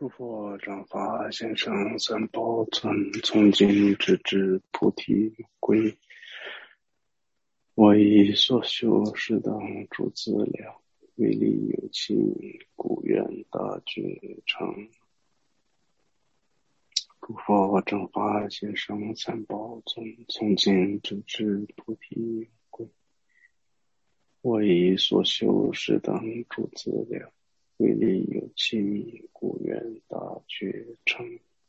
诸佛正法先生三宝尊，从今直至菩提归。我以所修是等诸资粮，为利有情，故愿大觉成。诸佛正法先生三宝尊，从今直至菩提归。我以所修是等诸资粮，为利有情，故愿大觉成。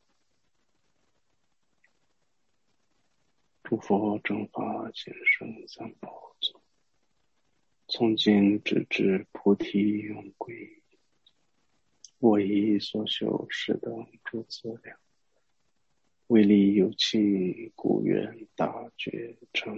诸佛正法先生三宝尊，从今直至菩提永归。我以所修是等诸资粮，为利有情，故愿大觉成。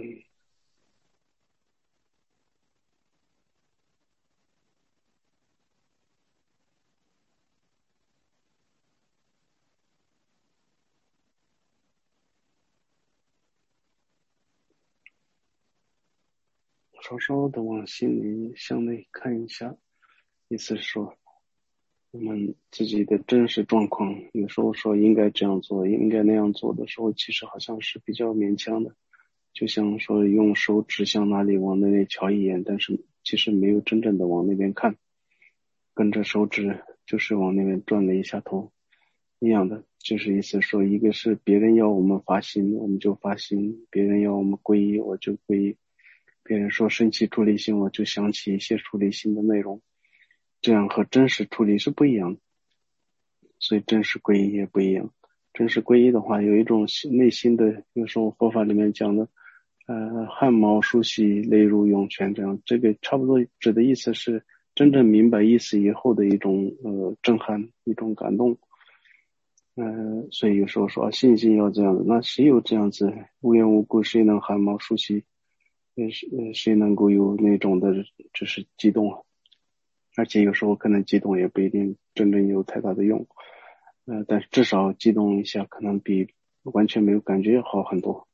稍稍的往心里向内看一下，意思是说我们自己的真实状况，有时候说应该这样做，应该那样做的时候，其实好像是比较勉强的，就像说用手指向哪里往那边瞧一眼，但是其实没有真正的往那边看，跟着手指就是往那边转了一下头一样的，就是意思说，一个是别人要我们发心我们就发心，别人要我们皈依我就皈依，别人说升起出离心我就想起一些出离心的内容，这样和真实出离是不一样的，所以真实皈依也不一样。真实皈依的话，有一种内心的，有时候佛法里面讲的汗毛竖细，泪如涌泉，这样，这个差不多指的意思是真正明白意思以后的一种震撼，一种感动。所以有时候说信心要这样的，那谁有这样子无缘无故，谁能汗毛竖细，谁能够有那种的就是激动啊？而且有时候可能激动也不一定真正有太大的用，但是至少激动一下可能比完全没有感觉要好很多。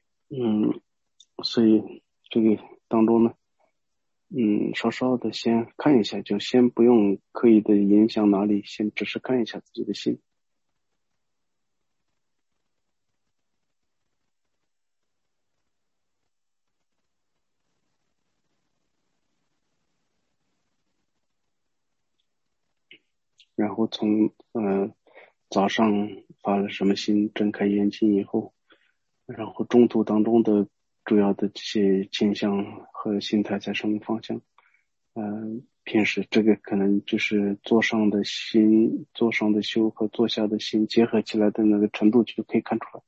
所以这个当中呢，稍稍的先看一下，就先不用刻意的影响哪里，先只是看一下自己的心。然后从早上发了什么心，睁开眼睛以后，然后中途当中的主要的这些倾向和心态在什么方向，平时这个可能就是坐上的心、坐上的修和坐下的心结合起来的那个程度就可以看出来。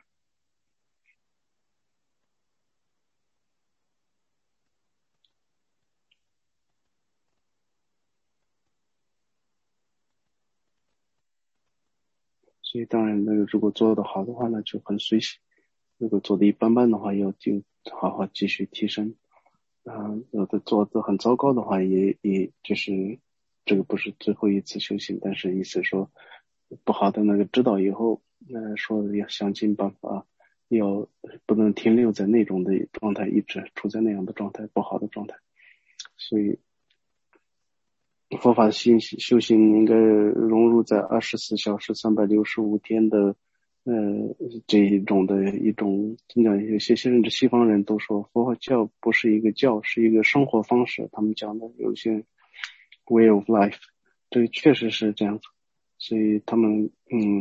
所以当然那个如果做得好的话呢就很随喜，如果做得一般般的话要就好好继续提升。有的做得很糟糕的话也就是这个不是最后一次修行，但是意思说不好的那个知道以后，说要想尽办法，要不能停留在那种的状态，一直处在那样的状态，不好的状态。所以佛法修行应该融入在24小时365天的这一种的一种怎么讲，有些甚至西方人都说佛教不是一个教，是一个生活方式，他们讲的有些 way of life， 这个确实是这样子。所以他们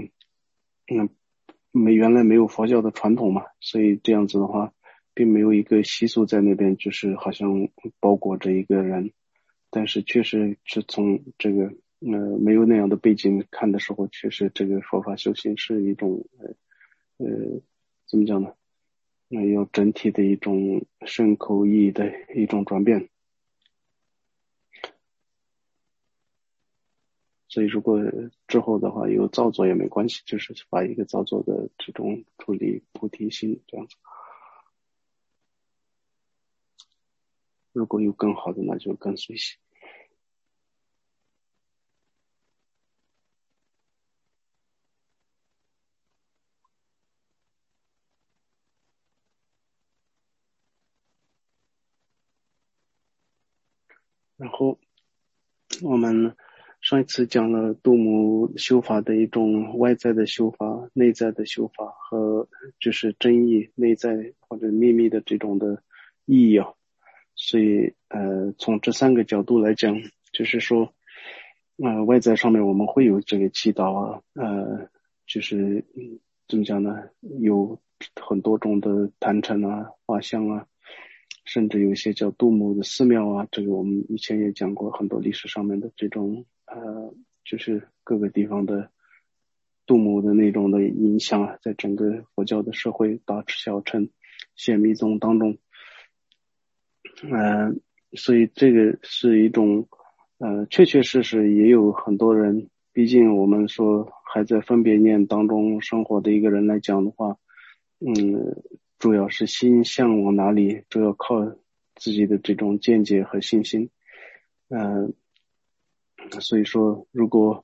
原来没有佛教的传统嘛，所以这样子的话并没有一个习俗在那边，就是好像包裹着一个人，但是确实是从这个没有那样的背景看的时候，确实这个佛法修行是一种怎么讲呢？有整体的一种身口意的一种转变。所以如果之后的话有造作也没关系，就是把一个造作的这种处理菩提心这样子。如果有更好的，那就更随喜。然后我们上一次讲了杜牧修法的一种外在的修法、内在的修法和就是真意、内在或者秘密的这种的意义啊。所以从这三个角度来讲，就是说外在上面我们会有这个祈祷啊，就是怎么讲呢？有很多种的坛城啊、画像啊，甚至有一些叫杜牧的寺庙啊，这个我们以前也讲过很多历史上面的这种就是各个地方的杜牧的那种的影响啊，在整个佛教的社会大小乘显密宗当中，所以这个是一种确确实实也有很多人，毕竟我们说还在分别念当中生活的一个人来讲的话，主要是心向往哪里，主要靠自己的这种见解和信心。所以说如果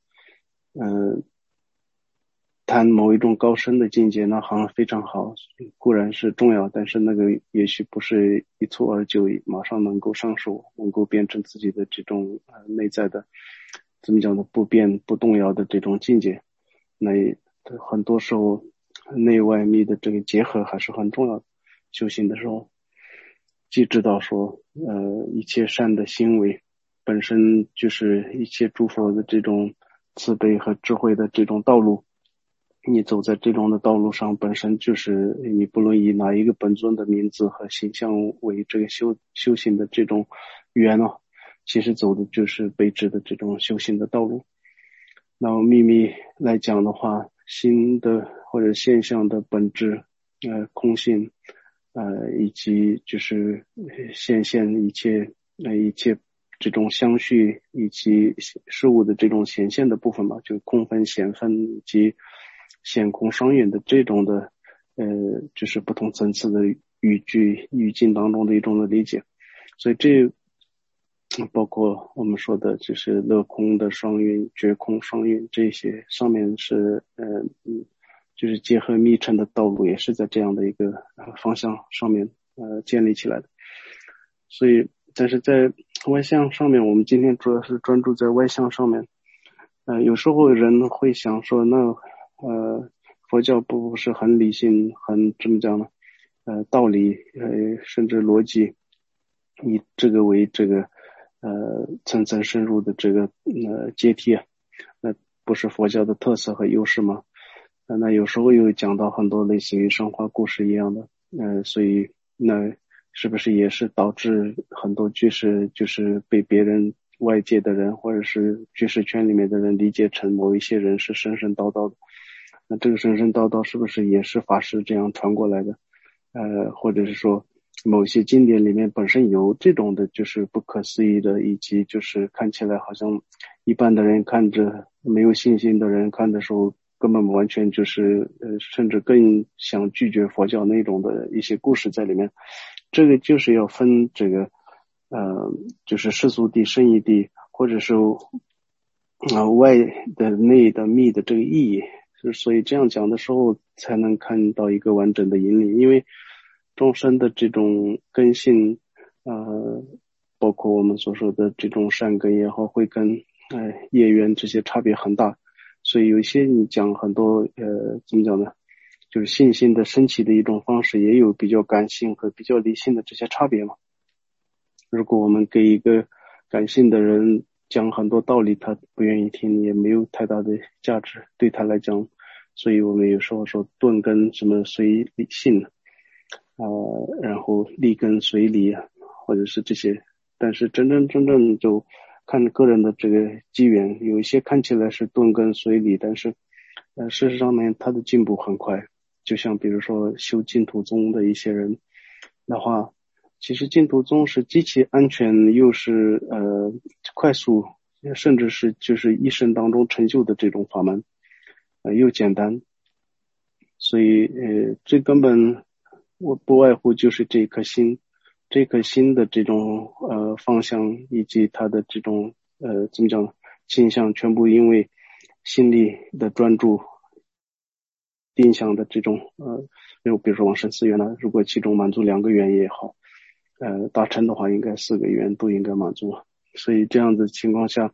谈某一种高深的境界，那好像非常好，固然是重要，但是那个也许不是一蹴而就，马上能够上手，能够变成自己的这种内在的怎么讲呢，不变不动摇的这种境界。那很多时候内外密的这个结合还是很重要的。修行的时候，既知道说一切善的行为本身就是一切诸佛的这种慈悲和智慧的这种道路，你走在这种的道路上，本身就是你不论以哪一个本尊的名字和形象为这个修行的这种缘啊，其实走的就是悲智的这种修行的道路。那么秘密来讲的话，心的或者现象的本质空性以及就是显现一切这种相续以及事物的这种显现的部分吧，就空分显分以及显空双运的这种的就是不同层次的语境当中的一种的理解。所以这包括我们说的就是乐空的双运、觉空双运，这些上面是就是结合密乘的道路，也是在这样的一个方向上面建立起来的。所以但是在外向上面，我们今天主要是专注在外向上面。有时候人会想说，那佛教不是很理性，很怎么讲呢？道理甚至逻辑，以这个为这个层层深入的这个阶梯啊，那不是佛教的特色和优势吗？那有时候又讲到很多类似于神话故事一样的，所以那是不是也是导致很多居士就是被别人外界的人或者是居士圈里面的人理解成某一些人是神神叨叨的？那这个神神叨叨是不是也是法师这样传过来的？或者是说某些经典里面本身有这种的就是不可思议的，以及就是看起来好像一般的人看着没有信心的人看的时候根本完全就是甚至更想拒绝佛教那种的一些故事在里面。这个就是要分这个就是世俗谛、圣义谛，或者是外的内的密的这个意义。所以这样讲的时候才能看到一个完整的引领。因为众生的这种根性包括我们所说的这种善根也好，慧根业缘这些差别很大。所以有一些你讲很多怎么讲呢，就是信心的升起的一种方式，也有比较感性和比较理性的这些差别嘛。如果我们给一个感性的人讲很多道理，他不愿意听，也没有太大的价值对他来讲。所以我们有时候说顿根什么随理性然后立根随理或者是这些。但是真正就看个人的这个机缘，有一些看起来是顿根随理，但是事实上呢他的进步很快。就像比如说修净土宗的一些人的话，其实净土宗是极其安全又是快速，甚至是就是一生当中成就的这种法门，又简单。所以最根本我不外乎就是这颗心的这种方向，以及它的这种怎么讲呢，倾向，全部因为心力的专注定向的这种比如说往生4愿呢，如果其中满足2个愿也好，大乘的话应该4个愿都应该满足。所以这样子情况下，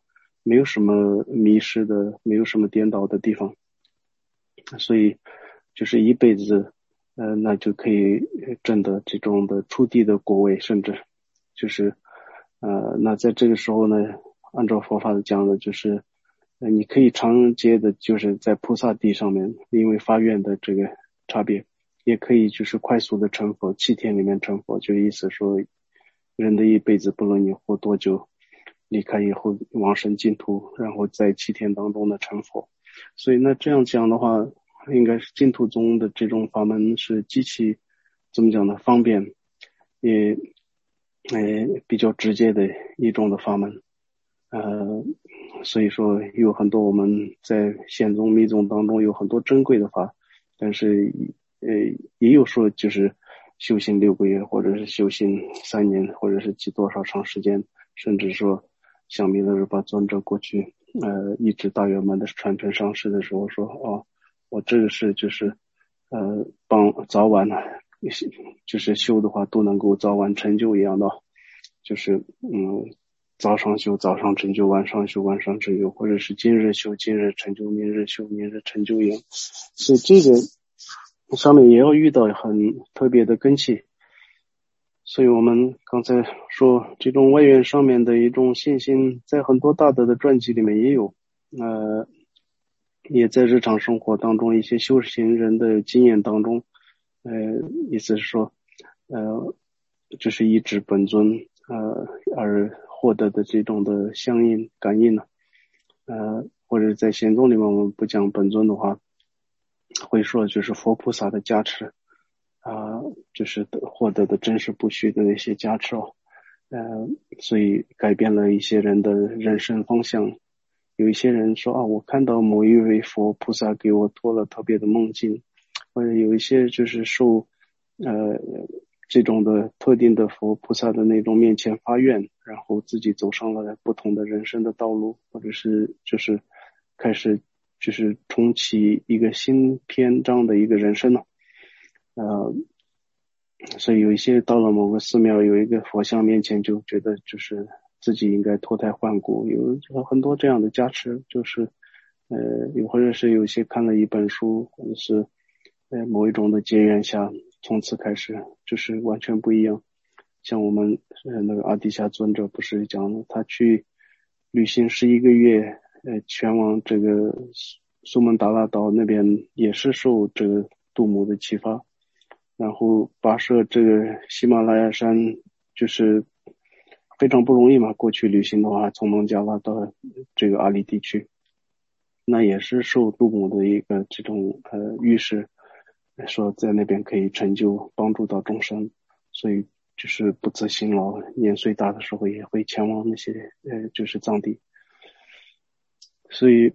没有什么迷失的，没有什么颠倒的地方，所以就是一辈子那就可以证得这种的初地的果位，甚至就是那在这个时候呢，按照佛法讲的就是你可以长接的就是在菩萨地上面，因为发愿的这个差别，也可以就是快速的成佛，7天里面成佛，就意思说人的一辈子不论你活多久，离开以后往生净土，然后在7天当中的成佛。所以那这样讲的话，应该是净土宗的这种法门是极其怎么讲呢，方便也比较直接的一种的法门。所以说有很多我们在显宗密宗当中有很多珍贵的法，但是也有说就是修行6个月，或者是修行3年，或者是几多少长时间，甚至说像弥勒日巴尊者过去一直大圆满的传承上师的时候说我这个是就是早晚就是修的话都能够早晚成就一样的，就是早上修早上成就，晚上修晚上成就，或者是今日修今日成就，明日修明日成就一样。所以这个上面也要遇到很特别的根器。所以我们刚才说这种外缘上面的一种信心，在很多大德的传记里面也有，也在日常生活当中一些修行人的经验当中，意思是说，就是依止本尊而获得的这种的相应感应呢，或者在显宗里面我们不讲本尊的话，会说就是佛菩萨的加持就是获得的真实不虚的那些加持所以改变了一些人的人生方向。有一些人说我看到某一位佛菩萨给我托了特别的梦境，或者有一些就是受这种的特定的佛菩萨的那种面前发愿，然后自己走上了不同的人生的道路，或者是就是开始就是重启一个新篇章的一个人生呢。所以有一些到了某个寺庙有一个佛像面前就觉得就是自己应该脱胎换骨，有很多这样的加持，就是或者是有些看了一本书，或者是某一种的结缘下，从此开始就是完全不一样。像我们那个阿底峡尊者不是讲了，他去旅行11个月，前往这个苏门答腊岛那边，也是受这个度母的启发，然后跋涉这个喜马拉雅山，就是非常不容易嘛。过去旅行的话，从孟加拉到这个阿里地区，那也是受度母的一个这种预示，说在那边可以成就帮助到众生，所以就是不辞辛劳，年岁大的时候也会前往那些就是藏地。所以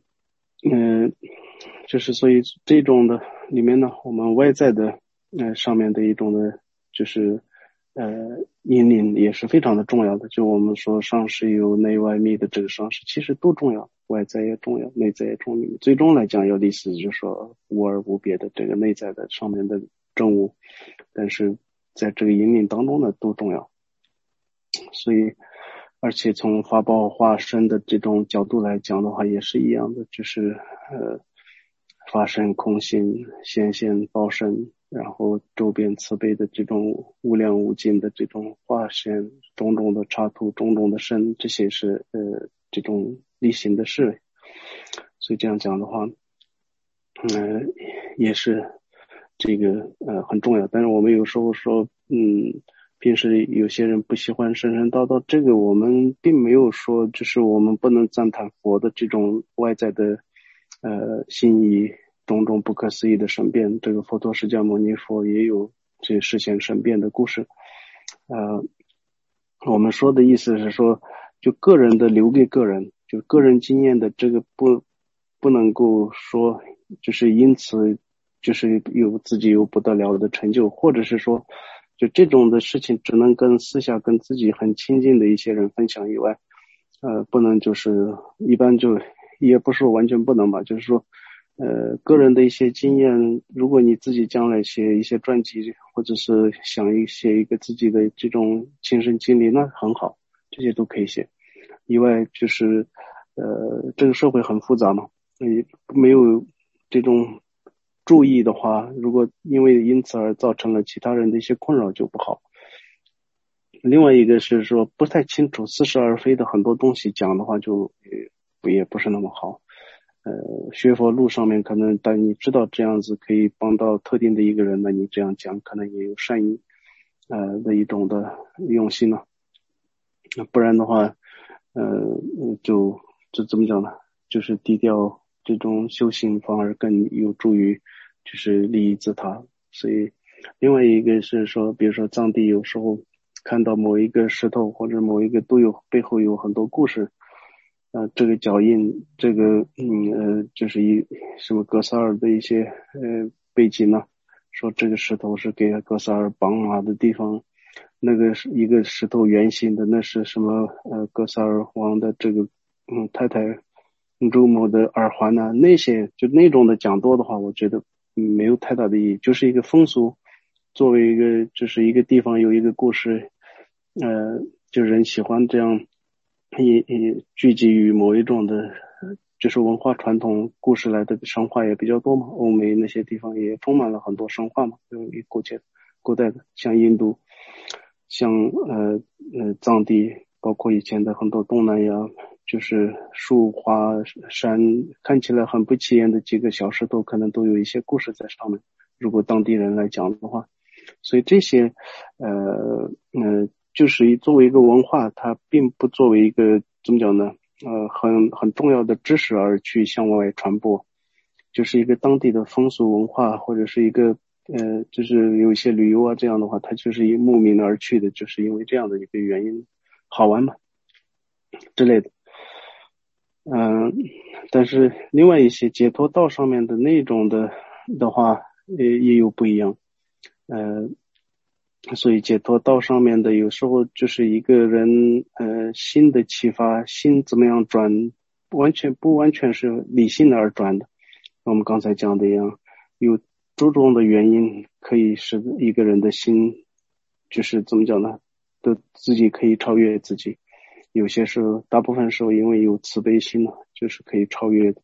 就是所以这种的里面呢，我们外在的上面的一种的就是引领也是非常的重要的。就我们说上师有内外密的这个上师其实都重要，外在也重要，内在也重要。最终来讲要立死就是说无二无别的这个内在的上面的正悟，但是在这个引领当中呢都重要。所以而且从法报化身的这种角度来讲的话也是一样的，就是法身空性显现报身，然后周边慈悲的这种无量无尽的这种化身，种种的插图，种种的身，这些是这种例行的事。所以这样讲的话也是这个很重要。但是我们有时候说平时有些人不喜欢神神叨叨，这个我们并没有说就是我们不能赞叹佛的这种外在的心意，种种不可思议的神变。这个佛陀释迦牟尼佛也有这实现神变的故事。我们说的意思是说，就个人的留给个人，就个人经验的这个不能够说就是因此就是自己有不得了的成就，或者是说就这种的事情只能跟私下跟自己很亲近的一些人分享以外，不能就是一般就也不是完全不能吧，就是说个人的一些经验，如果你自己将来写一些传记，或者是写一个自己的这种亲身经历，那很好，这些都可以写。以外就是这个社会很复杂嘛，也没有这种注意的话，如果因此而造成了其他人的一些困扰就不好。另外一个是说不太清楚似是而非的很多东西讲的话就也不是那么好。学佛路上面可能但你知道这样子可以帮到特定的一个人，那你这样讲可能也有善意的一种的用心了。不然的话就怎么讲呢，就是低调这种修行反而更有助于就是利益自他。所以另外一个是说比如说藏地有时候看到某一个石头或者某一个背后有很多故事，这个脚印，这个就是什么格萨尔的一些背景呢，说这个石头是给格萨尔绑马的地方，那个是一个石头圆形的，那是什么格萨尔王的这个太太周某的耳环呢，那些就那种的讲多的话，我觉得没有太大的意义，就是一个风俗，作为一个就是一个地方有一个故事，就人喜欢这样也聚集于某一种的就是文化传统故事来的神话也比较多嘛，欧美那些地方也充满了很多神话嘛，就古代的像印度，像藏地，包括以前的很多东南亚，就是树花山看起来很不起眼的几个小石头，可能都有一些故事在上面，如果当地人来讲的话。所以这些就是作为一个文化，它并不作为一个怎么讲呢很重要的知识而去向外传播，就是一个当地的风俗文化，或者是一个就是有一些旅游啊这样的话，它就是以慕名而去的，就是因为这样的一个原因，好玩嘛之类的。但是另外一些解脱道上面的那种的话，也有不一样。所以解脱道上面的有时候就是一个人心的启发，心怎么样转，不完全是理性的而转的。我们刚才讲的一样，有种种的原因可以使一个人的心就是怎么讲呢，自己可以超越自己。有些时候大部分时候因为有慈悲心就是可以超越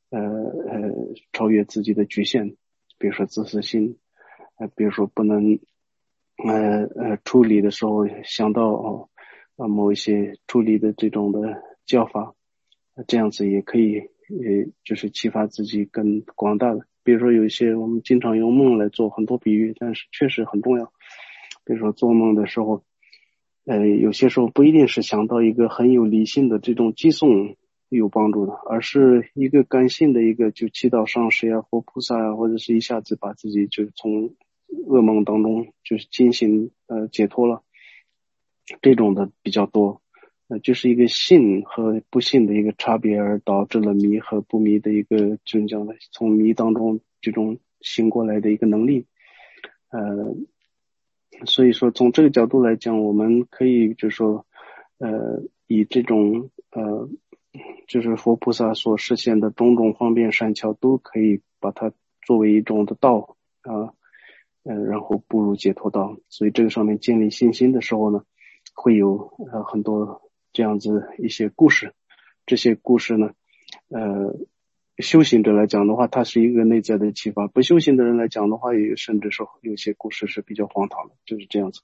自己的局限，比如说自私心，比如说不能处理的时候想到某一些处理的这种的教法，这样子也可以就是启发自己更广大的。比如说有一些我们经常用梦来做很多比喻，但是确实很重要。比如说做梦的时候有些时候不一定是想到一个很有理性的这种寄送有帮助的，而是一个感性的一个就祈祷上师呀或菩萨呀，或者是一下子把自己就从噩梦当中就是惊醒解脱了，这种的比较多。就是一个信和不信的一个差别，而导致了迷和不迷的一个就是讲的从迷当中这种醒过来的一个能力。所以说从这个角度来讲，我们可以就是说以这种就是佛菩萨所实现的种种方便善巧，都可以把它作为一种的道然后步入解脱道。所以这个上面建立信心的时候呢，会有很多这样子一些故事。这些故事呢修行者来讲的话，它是一个内在的启发；不修行的人来讲的话，也甚至说有些故事是比较荒唐的，就是这样子。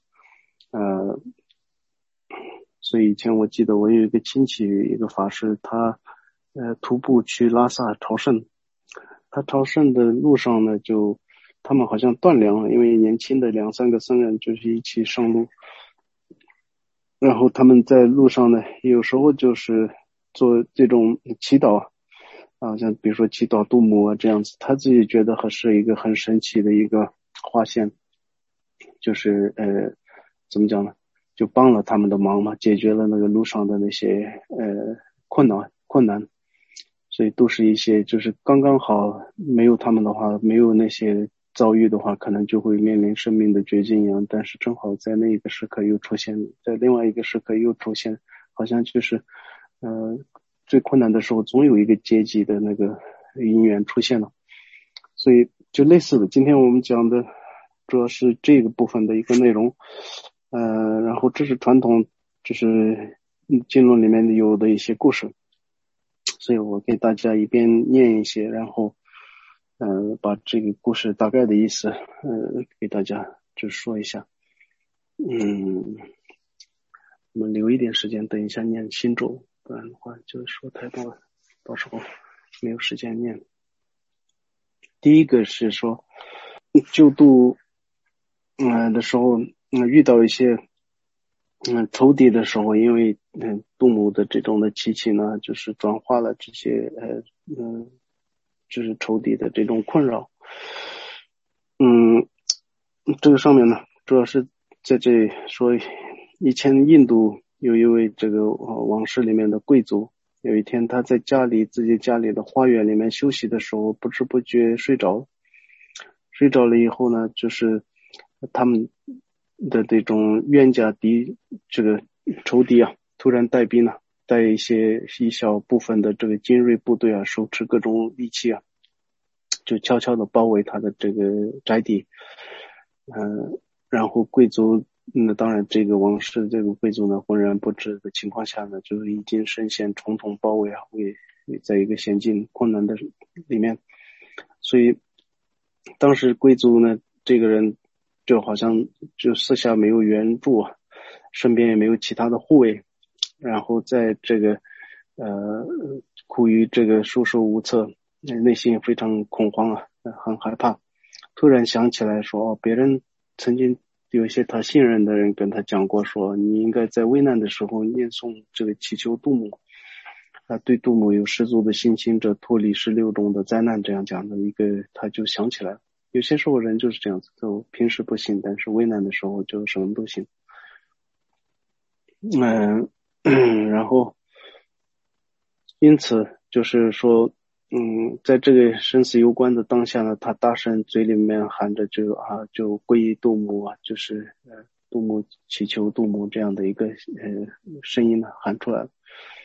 所以以前我记得我有一个亲戚，一个法师，他徒步去拉萨朝圣。他朝圣的路上呢，他们好像断粮了，因为年轻的2-3个僧人就是一起上路，然后他们在路上呢，有时候就是做这种祈祷像比如说祈祷度母这样子，他自己觉得还是一个很神奇的一个划线，就是怎么讲呢，就帮了他们的忙嘛，解决了那个路上的那些困难，所以都是一些就是刚刚好，没有他们的话，没有那些遭遇的话，可能就会面临生命的绝境一样，但是正好在那一个时刻又出现，在另外一个时刻又出现，好像就是最困难的时候总有一个阶级的那个因缘出现了。所以就类似的，今天我们讲的主要是这个部分的一个内容。然后这是传统就是经论里面有的一些故事。 所以我给大家一边念一些，然后把这个故事大概的意思给大家就说一下。我们留一点时间，等一下念心咒，不然的话就说太多了，到时候没有时间念。第一个是说救度的时候遇到一些仇敌的时候，因为度母的这种的祈祈呢，就是转化了这些就是仇敌的这种困扰。这个上面呢，主要是在这里说，以前印度有一位这个王室里面的贵族，有一天他在自己家里的花园里面休息的时候，不知不觉睡着了以后呢，就是他们的这种冤家这个仇敌啊，突然带兵了，带一小部分的这个精锐部队啊，手持各种利器啊，就悄悄的包围他的这个宅邸。然后贵族当然这个王室这个贵族呢浑然不知的情况下呢，就是已经深陷重重包围啊，在一个险境困难的里面。所以当时贵族呢这个人就好像就四下没有援助啊，身边也没有其他的护卫，然后在这个苦于这个束手无策，内心非常恐慌啊，很害怕。突然想起来说，别人曾经有一些他信任的人跟他讲过说，你应该在危难的时候念诵这个祈求度母，对度母有十足的信心，这脱离16种的灾难，这样讲的一个，他就想起来了。有些时候人就是这样子，就平时不信，但是危难的时候就什么都信。然后因此就是说在这个生死攸关的当下呢，他大声嘴里面喊着就皈依度母啊，就是度母祈求度母这样的一个声音呢喊出来了。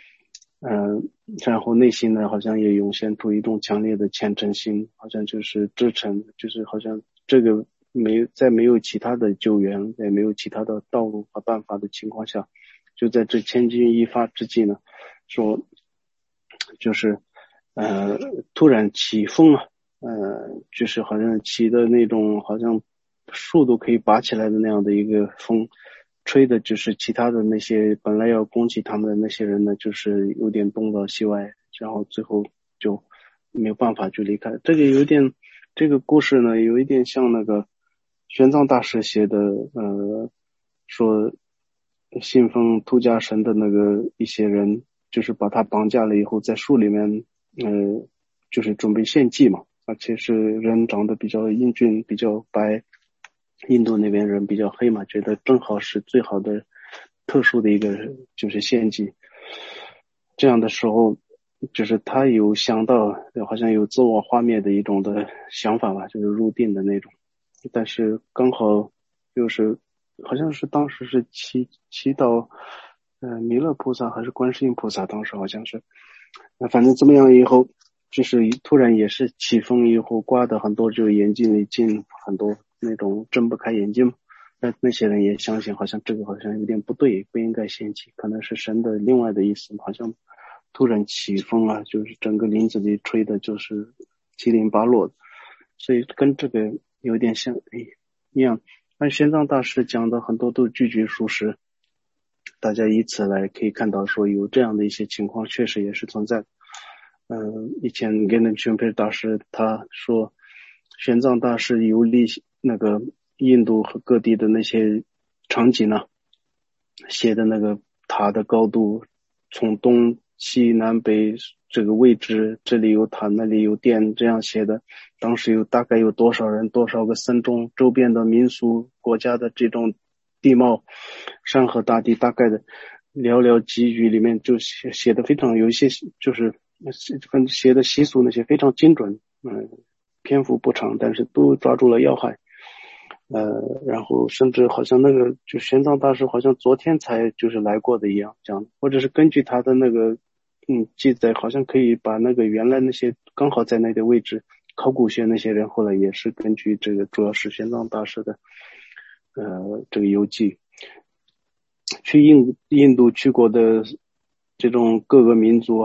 然后内心呢好像也涌现出一种强烈的虔诚心，好像就是支撑，就是好像这个没有其他的救援，也没有其他的道路和办法的情况下，就在这千钧一发之际呢，说就是突然起风啊，就是好像起的那种好像树都可以拔起来的那样的一个风，吹的就是其他的那些本来要攻击他们的那些人呢，就是有点东倒西歪，然后最后就没有办法就离开。这个故事呢，有一点像那个玄奘大师写的，说信奉出家神的那个一些人，就是把他绑架了以后，在树里面，就是准备献祭嘛，而且是人长得比较英俊，比较白。印度那边人比较黑嘛，觉得正好是最好的特殊的一个就是献祭。这样的时候就是他有想到好像有自我化灭的一种的想法吧，就是入定的那种，但是刚好就是好像是当时是祈祷弥勒菩萨还是观世音菩萨，当时好像是反正怎么样以后就是突然也是起风以后刮的很多，就眼睛里进很多那种睁不开眼睛，那些人也相信好像这个好像有点不对，不应该献祭，可能是神的另外的意思，好像突然起风啊，就是整个林子里吹的就是七零八落的，所以跟这个有点像一样。按玄奘大师讲的很多都句句属实，大家以此来可以看到说有这样的一些情况确实也是存在的。以前跟那全培大师他说，玄奘大师游历那个印度和各地的那些场景呢，写的那个塔的高度，从东西南北这个位置，这里有塔那里有殿，这样写的。当时大概有多少人，多少个僧众，周边的民俗国家的这种地貌，山河大地大概的寥寥几语里面就写的非常，有一些就是写的习俗那些非常精准，篇幅不长，但是都抓住了要害。然后甚至好像那个就玄奘大师好像昨天才就是来过的一样讲，或者是根据他的那个记载，好像可以把那个原来那些刚好在那个位置考古学那些人后来也是根据这个主要是玄奘大师的这个游记，去印度去过的这种各个民族啊，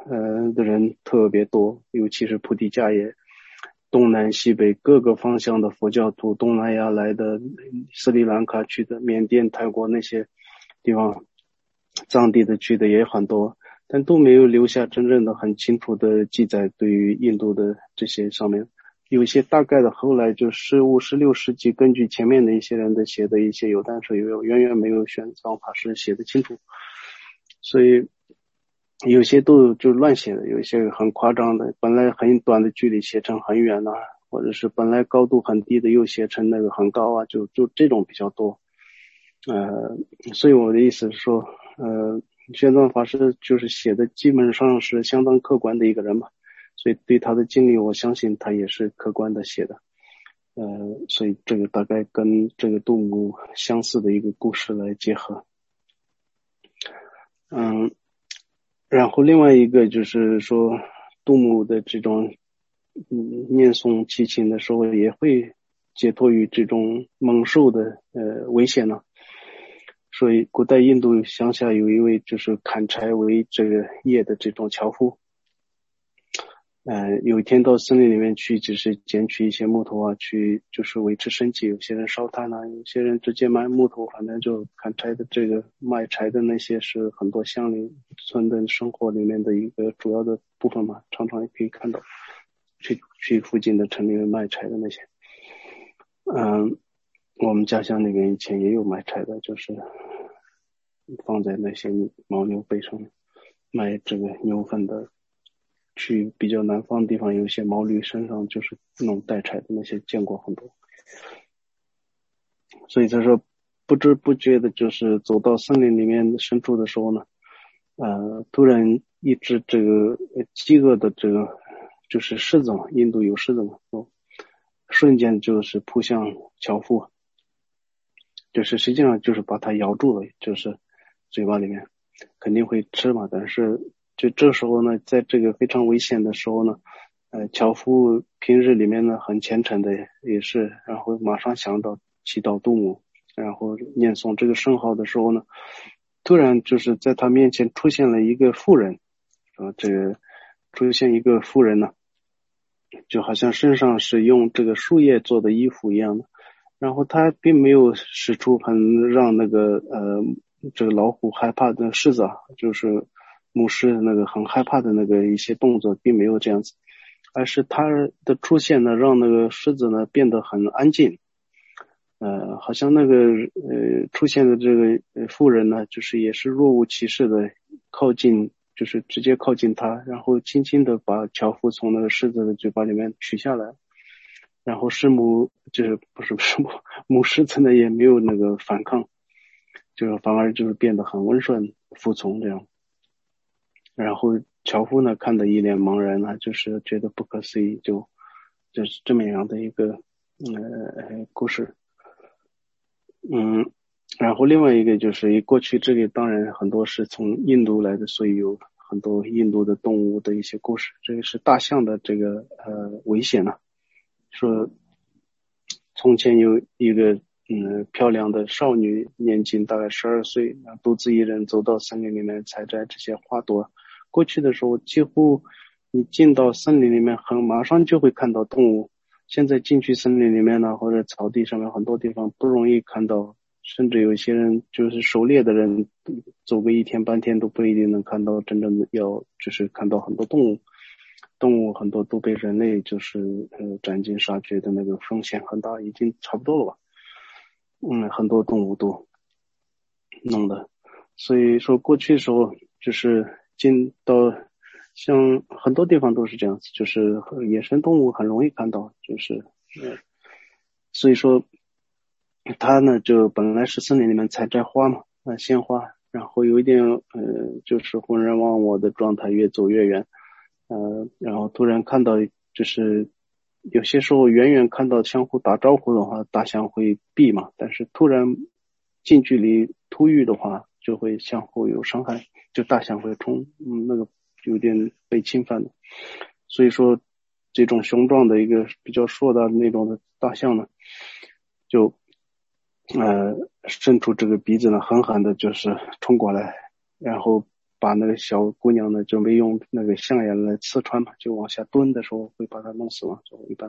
的人特别多，尤其是菩提迦耶，东南西北各个方向的佛教徒，东南亚来的、斯里兰卡去的、缅甸、泰国那些地方，藏地的去的也很多，但都没有留下真正的很清楚的记载对于印度的这些上面。有一些大概的后来就15、16世纪根据前面的一些人的写的一些有，但是远远没有玄奘法师写的清楚，所以有些都就乱写的，有一些很夸张的，本来很短的距离写成很远呐、或者是本来高度很低的又写成那个很高啊，就这种比较多。所以我的意思是说，玄奘法师就是写的基本上是相当客观的一个人嘛，所以对他的经历我相信他也是客观的写的。所以这个大概跟这个杜牧相似的一个故事来结合。然后另外一个就是说，杜牧的这种念诵齐秦的时候，也会解脱于这种猛兽的危险呢。所以古代印度乡下有一位就是砍柴为这个业的这种樵夫，有一天到森林里面去，只是捡取一些木头啊，去就是维持生计。有些人烧炭啊，有些人直接买木头，反正就砍柴的这个卖柴的那些是很多乡里村的生活里面的一个主要的部分嘛，常常也可以看到去附近的城里面卖柴的那些。我们家乡那边以前也有卖柴的，就是放在那些牦牛背上卖这个牛粪的。去比较南方的地方，有些毛驴身上就是那种带柴的那些，见过很多。所以他说不知不觉的就是走到森林里面深处的时候呢，突然一只这个饥饿的这个就是狮子嘛，印度有狮子嘛，瞬间就是扑向樵夫，就是实际上就是把它咬住了，就是嘴巴里面肯定会吃嘛，但是就这时候呢，在这个非常危险的时候呢，樵夫平日里面呢很虔诚的也是，然后马上想到祈祷杜牧，然后念诵这个圣号的时候呢，突然就是在他面前出现了一个妇人，这个出现一个妇人呢，就好像身上是用这个树叶做的衣服一样的，然后他并没有使出很让那个这个老虎害怕的狮子啊，就是母狮那个很害怕的那个一些动作，并没有这样子，而是他的出现呢，让那个狮子呢变得很安静。好像那个出现的这个妇人呢，就是也是若无其事的靠近，就是直接靠近他，然后轻轻的把樵夫从那个狮子的嘴巴里面取下来，然后母就是不是母狮子呢也没有那个反抗，就是反而就是变得很温顺服从这样。然后樵夫呢看得一脸茫然呢，就是觉得不可思议，就是这么样的一个故事。然后另外一个就是过去这里当然很多是从印度来的，所以有很多印度的动物的一些故事。这个是大象的这个危险呢，说从前有一个漂亮的少女，年仅大概12岁，独自一人走到森林里面采摘这些花朵。过去的时候几乎你进到森林里面马上就会看到动物，现在进去森林里面呢，或者草地上面很多地方不容易看到，甚至有些人就是狩猎的人走个一天半天都不一定能看到真正的就是看到很多动物很多都被人类就是斩尽杀绝的那个风险很大，已经差不多了吧。很多动物都弄的，所以说过去的时候就是进到像很多地方都是这样子，就是野生动物很容易看到，就是所以说他呢就本来是森林里面采摘花嘛，鲜花，然后有一点就是浑然忘我的状态，越走越远，然后突然看到就是有些时候远远看到相互打招呼的话，大象会避嘛，但是突然近距离突遇的话，就会相互有伤害，就大象会冲，那个有点被侵犯的。所以说这种雄壮的一个比较硕大的那种的大象呢，就伸出这个鼻子呢，狠狠的就是冲过来，然后把那个小姑娘呢准备用那个象牙来刺穿嘛，就往下蹲的时候会把她弄死嘛，就一般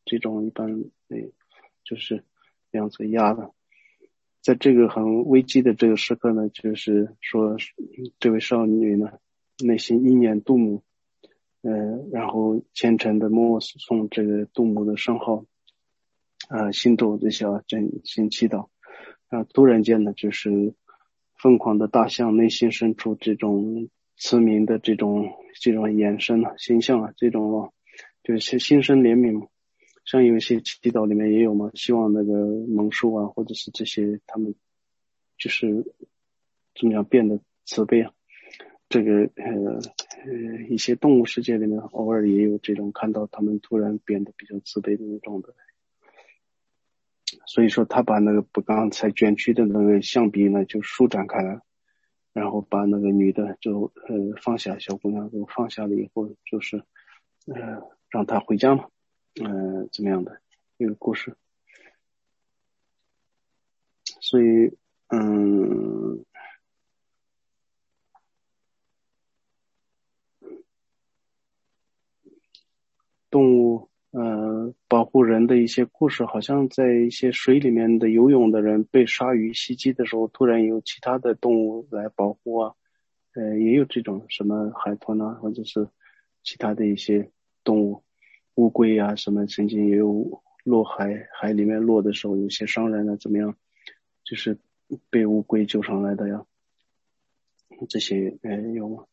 就是这样子压的。在这个很危机的这个时刻呢，就是说这位少女呢内心意念杜母，然后虔诚的默诵这个杜母的圣号，心咒这些真心祈祷，突然间呢，就是疯狂的大象内心深处这种慈悯的这种眼神形象这种就是心生怜悯嘛。像有一些祈祷里面也有嘛，希望那个蒙叔或者是这些他们就是怎么样变得慈悲这个一些动物世界里面偶尔也有这种看到他们突然变得比较慈悲的那种的。所以说他把那个刚才卷曲的那个象鼻呢就舒展开来，然后把那个女的就放下，小姑娘就放下了以后，就是让她回家嘛，怎么样的一个故事。所以动物保护人的一些故事，好像在一些水里面的游泳的人被鲨鱼袭击的时候，突然有其他的动物来保护也有这种什么海豚或者是其他的一些动物，乌龟什么曾经也有落海里面落的时候，有些商人怎么样，就是被乌龟救上来的呀，这些有吗？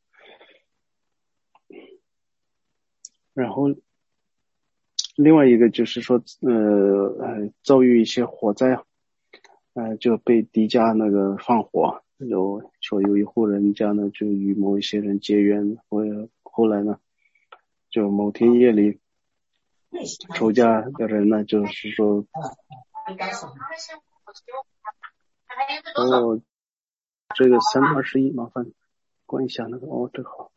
然后另外一个就是说遭遇一些火灾就被敌家那个放火，有说有一户人家呢就与某一些人结冤，后来呢就某天夜里仇家的人呢就是说这个321麻烦关一下那个这个好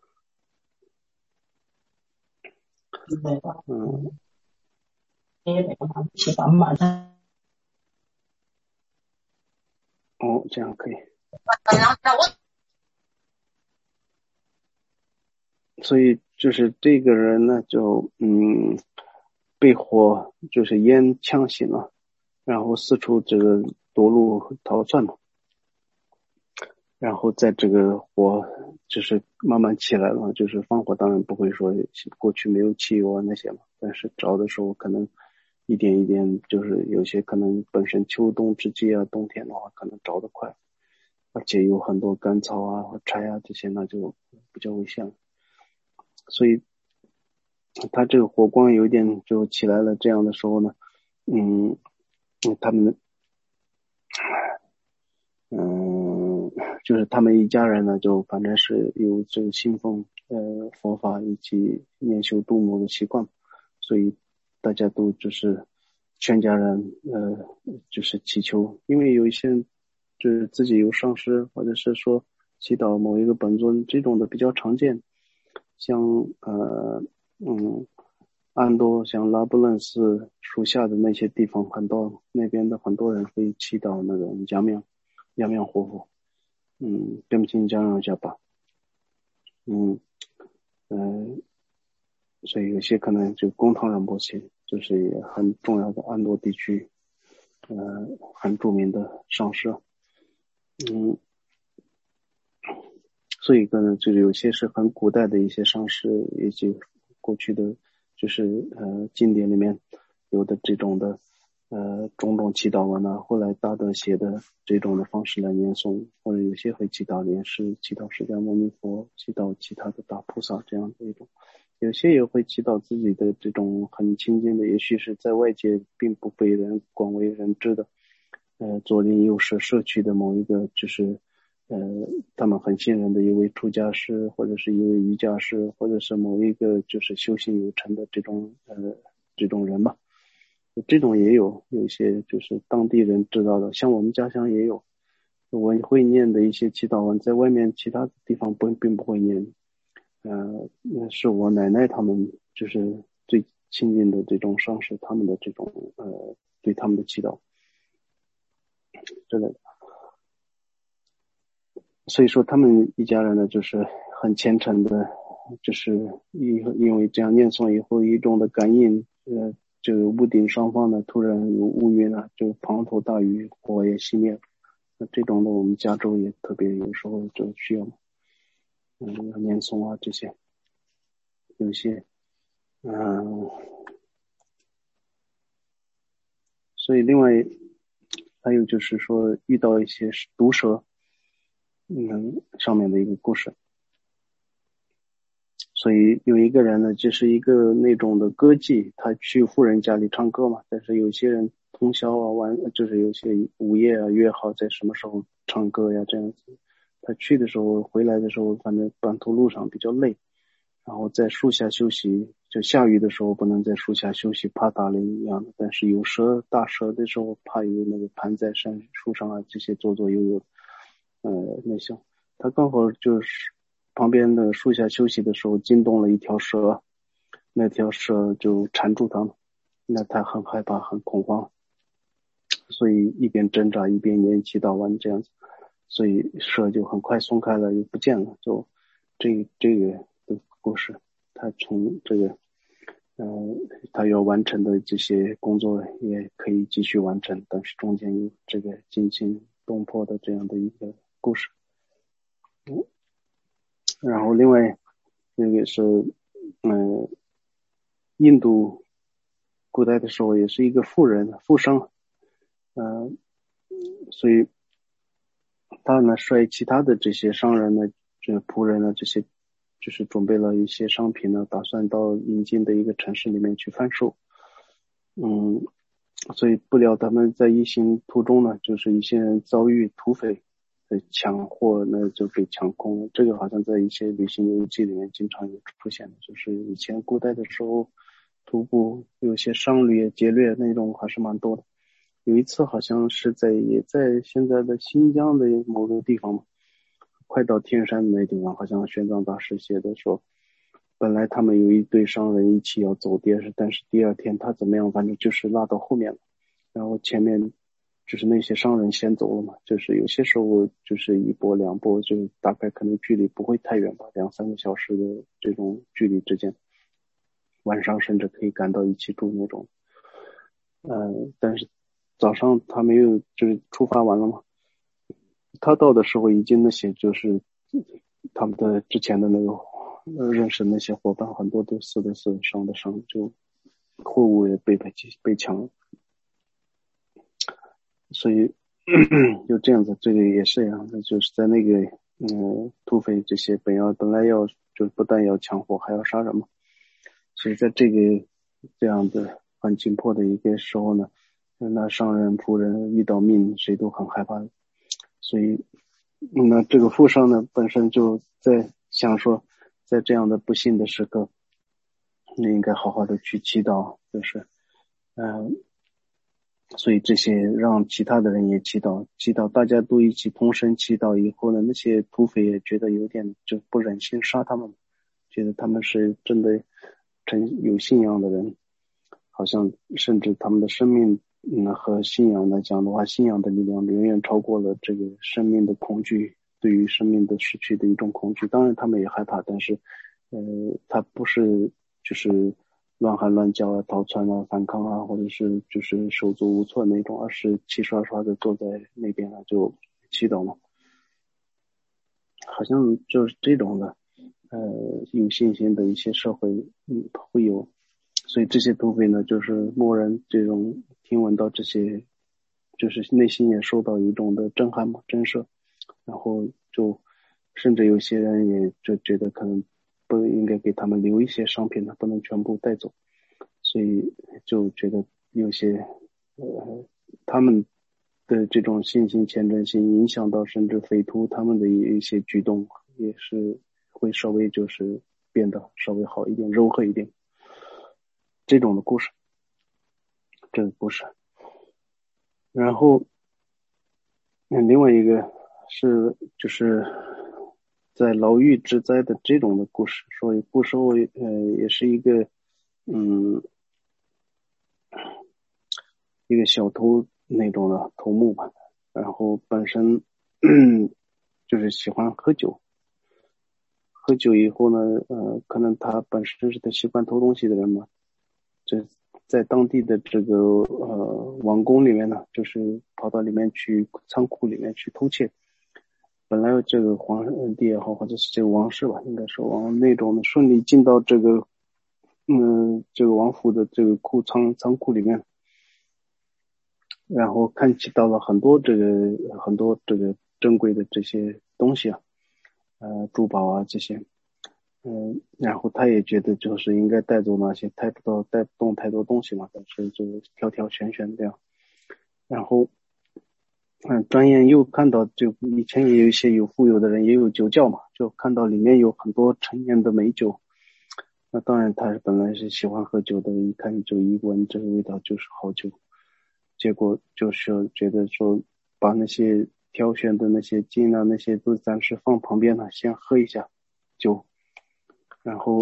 这样可以。所以就是这个人呢就被火就是烟呛醒了，然后四处这个夺路逃窜嘛，然后在这个火就是慢慢起来了，就是放火当然不会说过去没有汽油那些嘛，但是着的时候可能一点一点，就是有些可能本身秋冬之际冬天的话可能着得快，而且有很多干草和柴这些那就比较危险了。所以他这个火光有一点就起来了，这样的时候呢他们就是他们一家人呢就反正是有这个信奉佛法以及念修度母的习惯，所以大家都就是全家人就是祈求，因为有一些人就是自己有上师或者是说祈祷某一个本尊，这种的比较常见，像安多像拉布楞寺属下的那些地方，很多那边的很多人会祈祷那个阳明活佛，边境江让家吧，所以有些可能就公堂仁波切，就是也很重要的安多地区，很著名的上师，所以可能就是有些是很古代的一些上师，以及过去的就是经典里面有的这种的种种祈祷文后来大德写的这种的方式来念诵，或者有些会祈祷莲师、祈祷释迦牟尼佛、祈祷其他的大菩萨这样的一种，有些也会祈祷自己的这种很亲近的，也许是在外界并不被人广为人知的左邻右舍社区的某一个就是他们很信任的一位出家师，或者是一位瑜伽师，或者是某一个就是修行有成的这种人吧，这种也有一些就是当地人知道的，像我们家乡也有，我会念的一些祈祷文，在外面其他地方并不会念，那是我奶奶他们就是最亲近的这种上师，他们的这种对他们的祈祷之类的。 所以说他们一家人呢，就是很虔诚的，就是因为这样念诵以后一种的感应，就屋顶上方呢突然有乌云啊，就滂沱大雨，火也熄灭了。那这种的我们加州也特别有时候就需要念诵啊这些，有些所以另外还有就是说遇到一些毒蛇上面的一个故事。所以有一个人呢，就是一个那种的歌妓，他去富人家里唱歌嘛，但是有些人通宵啊就是有些午夜啊约好在什么时候唱歌呀这样子。他去的时候回来的时候，反正半途路上比较累，然后在树下休息，就下雨的时候不能在树下休息，怕打雷一样的。但是有大蛇的时候，怕有那个盘在树上啊，这些左左右右，那些他刚好就是旁边的树下休息的时候惊动了一条蛇，那条蛇就缠住他了，那他很害怕很恐慌，所以一边挣扎一边念祈祷完这样子，所以蛇就很快松开了又不见了。就这个的故事，他从这个他要完成的这些工作也可以继续完成，但是中间有这个惊心动魄的这样的一个故事。然后另外那个是印度古代的时候也是一个富商，所以他呢率其他的这些商人呢，这仆人呢，这些就是准备了一些商品呢，打算到邻近的一个城市里面去贩售。所以不料他们在一行途中呢，就是一些人遭遇土匪的抢货呢，就被抢空了。这个好像在一些旅行游记里面经常有出现的，就是以前古代的时候徒步有些商旅劫掠那种还是蛮多的。有一次好像是也在现在的新疆的某个地方嘛，快到天山那地方，好像玄奘大师写的说，本来他们有一对商人一起要走但是第二天他怎么样，反正就是落到后面了，然后前面就是那些商人先走了嘛，就是有些时候就是一波两波，就大概可能距离不会太远吧，2-3个小时的这种距离之间，晚上甚至可以赶到一起住那种。但是早上他没有就是出发完了嘛，他到的时候已经那些就是他们的之前的那个认识那些伙伴很多都死的死，伤的伤，就货物也被抢了，所以就这样子，这个也是一样的，就是在那个土匪这些本来要就是不但要抢货还要杀人嘛，所以在这样的很紧迫的一个时候呢，那商人仆人遇到命谁都很害怕，所以那这个富商呢本身就在想说，在这样的不幸的时刻，你应该好好的去祈祷，就是所以这些让其他的人也祈祷，大家都一起同声祈祷以后呢，那些土匪也觉得有点就不忍心杀他们，觉得他们是真的有信仰的人，好像甚至他们的生命和信仰来讲的话，信仰的力量远远超过了这个生命的恐惧，对于生命的失去的一种恐惧。当然他们也害怕，但是他不是就是乱喊乱叫啊、逃窜啊、反抗啊，或者是就是手足无措那种，而是齐刷刷的坐在那边了就祈祷嘛，好像就是这种的有信心的一些社会会有，所以这些土匪呢，就是默认这种听闻到这些，就是内心也受到一种的震撼嘛、震慑，然后就甚至有些人也就觉得可能不应该给他们留一些商品呢，不能全部带走，所以就觉得有些他们的这种信心虔诚心影响到甚至匪徒他们的一些举动，也是会稍微就是变得稍微好一点、柔和一点。这种的故事，这个故事，然后另外一个是就是在牢狱之灾的这种的故事，所以故事后也是嗯一个小偷那种的头目吧，然后本身就是喜欢喝酒。喝酒以后呢，可能他本身是他习惯偷东西的人嘛，这在当地的这个王宫里面呢，就是跑到里面去仓库里面去偷窃。本来这个皇帝也好，或者是这个王室吧，应该说往那种顺利进到这个这个王府的这个仓库里面，然后看起到了很多这个珍贵的这些东西啊，珠宝啊这些。然后他也觉得就是应该带走那些带不动太多东西嘛，但是就挑挑选选这样。然后转眼又看到，就以前也有一些有富有的人也有酒窖嘛，就看到里面有很多陈年的美酒。那当然他本来是喜欢喝酒的，一看就一闻这个味道就是好酒。结果就是觉得说把那些挑选的那些金啊那些都暂时放旁边了，先喝一下酒。然后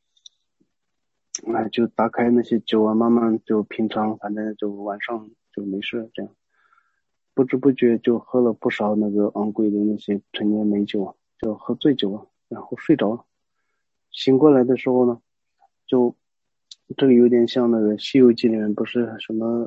就打开那些酒啊，慢慢就品尝，反正就晚上就没事这样。不知不觉就喝了不少那个昂贵的那些陈年美酒，就喝醉酒了，然后睡着了。醒过来的时候呢，就这个有点像那个《西游记》里面不是什么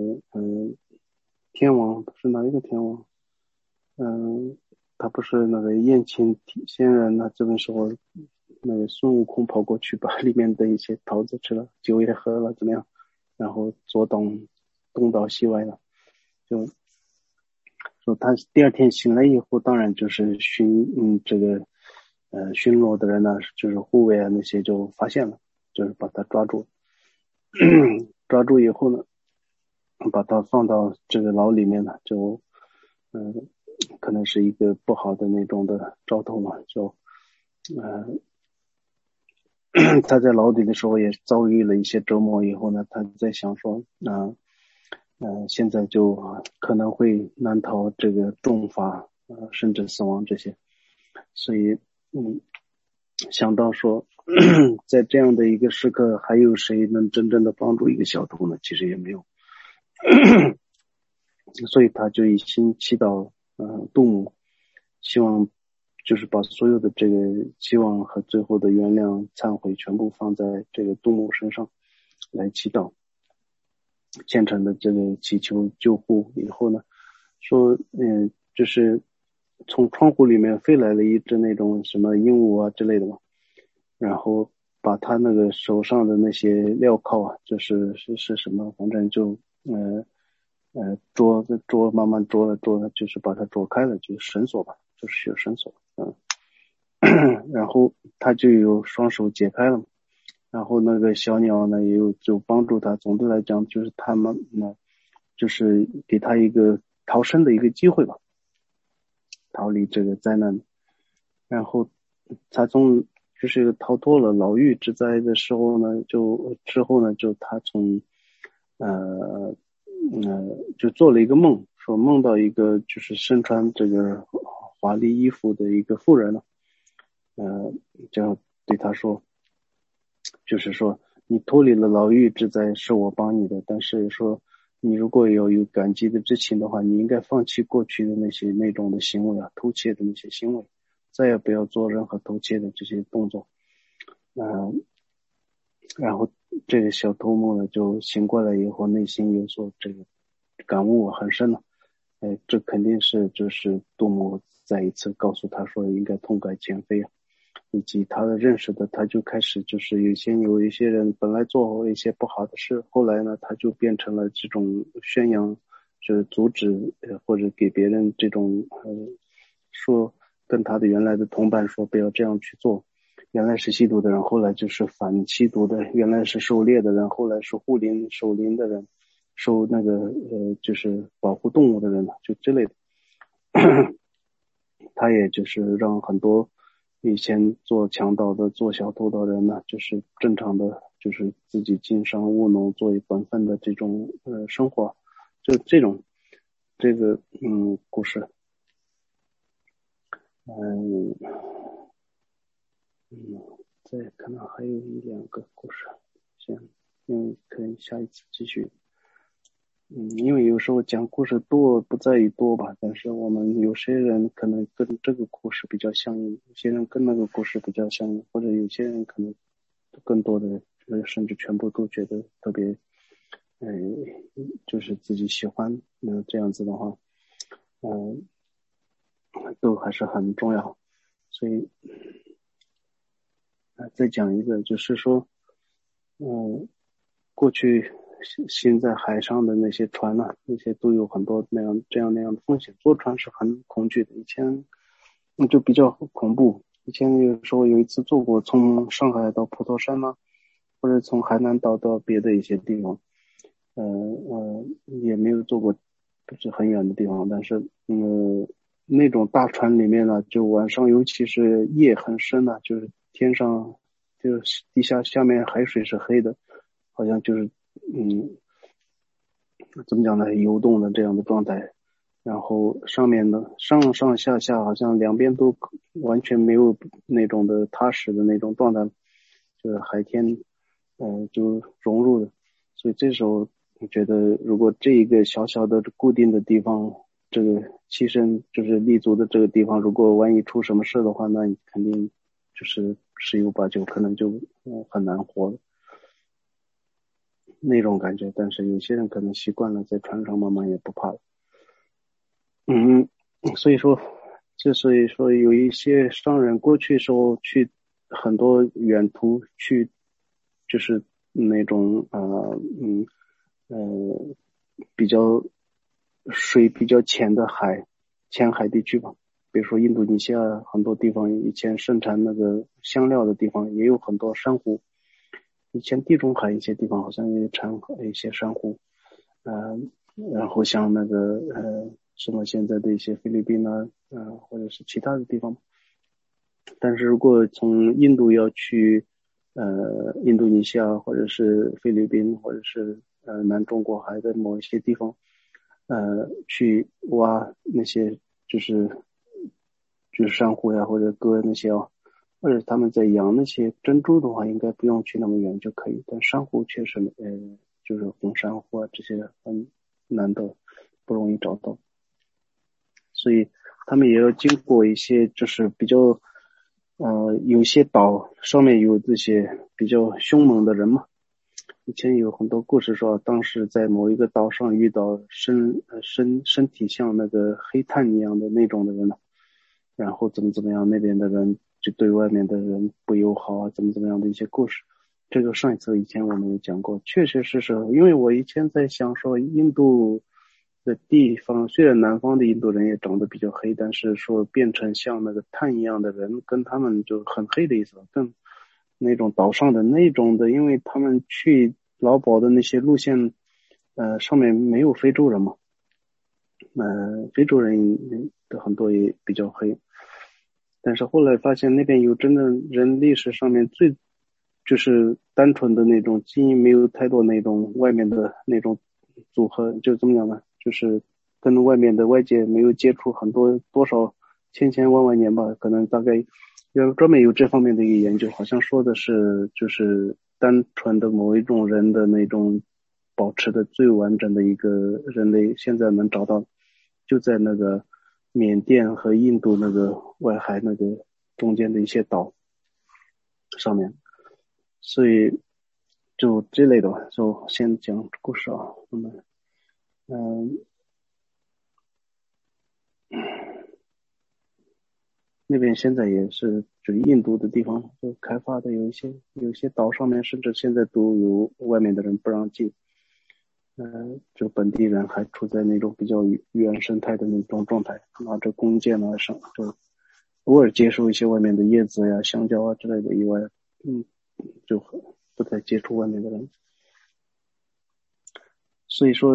天王，不是哪一个天王？他不是那个燕青仙人呢？这个时候那个孙悟空跑过去把里面的一些桃子吃了，酒也喝了，怎么样？然后东倒西歪的，就说他第二天醒来以后，当然就是巡逻的人呢，就是护卫啊那些就发现了，就是把他抓住，抓住以后呢，把他放到这个牢里面了，就可能是一个不好的那种的兆头嘛，就他在牢里的时候也遭遇了一些折磨，以后呢，他在想说，现在就可能会难逃这个重罚，甚至死亡这些，所以想到说，在这样的一个时刻，还有谁能真正的帮助一个小偷呢？其实也没有，所以他就一心祈祷，杜母，希望就是把所有的这个期望和最后的原谅、忏悔全部放在这个杜母身上来祈祷，虔诚的这个祈求救护以后呢，说，就是从窗户里面飞来了一只那种什么鹦鹉啊之类的嘛，然后把他那个手上的那些镣铐啊，就是什么，反正就慢慢捉了，就是把它捉开了，就是绳索吧，就是有绳索，然后他就有双手解开了，然后那个小鸟呢也有就帮助他，总的来讲就是他们呢，就是给他一个逃生的一个机会吧，逃离这个灾难。然后他就是逃脱了牢狱之灾的时候呢，之后呢，就他就做了一个梦，说梦到一个就是身穿这个华丽衣服的一个妇人呢，这样对他说，就是说你脱离了牢狱之灾是我帮你的，但是说你如果有感激的之情的话，你应该放弃过去的那种的行为啊，偷窃的那些行为，再也不要做任何偷窃的这些动作。然后这个小头目呢就醒过来以后，内心有所这个感悟很深了。这肯定是就是杜牧再一次告诉他说应该痛改前非啊，以及他的认识的，他就开始就是有一些人本来做一些不好的事，后来呢他就变成了这种宣扬，就是阻止或者给别人这种说跟他的原来的同伴说不要这样去做。原来是吸毒的人，后来就是反吸毒的；原来是狩猎的人，后来是守林的人，收那个就是保护动物的人，就之类的。他也就是让很多以前做强盗的、做小偷的人呢，就是正常的，就是自己经商务农作为本分的这种生活，就这个故事，嗯这可能还有一两个故事，先因为可能下一次继续。 因为有时候讲故事多不在于多吧，但是我们有些人可能跟这个故事比较相应，有些人跟那个故事比较相应，或者有些人可能更多的甚至全部都觉得特别，呃，就是自己喜欢，这样子的话，都还是很重要。所以，再讲一个，就是说，过去行在海上的那些船啊，那些都有很多那样的风险。坐船是很恐惧的，以前就比较恐怖。以前有时候有一次坐过从上海到普陀山啊，或者从海南岛到别的一些地方，也没有坐过不是很远的地方，但是那种大船里面呢，就晚上尤其是夜很深呢，就是天上就是下面海水是黑的，好像就是怎么讲呢，游动的这样的状态。然后上面呢上上下下好像两边都完全没有那种的踏实的那种状态，就是海天就融入的。所以这时候我觉得如果这一个小小的固定的地方，这个栖身就是立足的这个地方，如果万一出什么事的话，那你肯定就是十有八九可能就很难活了那种感觉。但是有些人可能习惯了在船上慢慢也不怕了。所以说，所以说有一些商人过去时候去很多远途去，就是那种比较水比较浅的浅海地区吧，比如说印度尼西亚很多地方以前盛产那个香料的地方也有很多珊瑚，以前地中海一些地方好像也产一些珊瑚，呃，然后像那个什么现在的一些菲律宾啊，或者是其他的地方。但是如果从印度要去印度尼西亚或者是菲律宾或者是南中国海的某一些地方，去挖那些就是珊瑚呀或者割那些或者他们在养那些珍珠的话，应该不用去那么远就可以。但珊瑚确实就是红珊瑚啊这些很难得，不容易找到。所以他们也要经过一些就是比较有些岛上面有这些比较凶猛的人嘛。以前有很多故事说，当时在某一个岛上遇到身体像那个黑炭一样的那种的人了，然后怎么样，那边的人就对外面的人不友好啊，怎么样的一些故事。这个上一次以前我们有讲过，确确实实，因为我以前在想说印度的地方，虽然南方的印度人也长得比较黑，但是说变成像那个碳一样的人，跟他们就很黑的意思，更那种岛上的那种的，因为他们去劳保的那些路线，上面没有非洲人嘛，非洲人的很多也比较黑，但是后来发现那边有真的人历史上面就是单纯的那种基因，没有太多那种外面的那种组合，就怎么讲呢？就是跟外面的外界没有接触很多少千万年吧，可能大概专门有这方面的一个研究，好像说的是就是单纯的某一种人的那种保持的最完整的一个人类，现在能找到就在那个缅甸和印度那个外海那个中间的一些岛上面。所以就这类的吧，就先讲故事啊。那么，嗯，那边现在也是就印度的地方，就开发的有一些岛上面，甚至现在都有外面的人不让进。就本地人还处在那种比较原生态的那种状态，拿着弓箭啊上，就偶尔接受一些外面的叶子呀、香蕉啊之类的以外，就不再接触外面的人。所以说，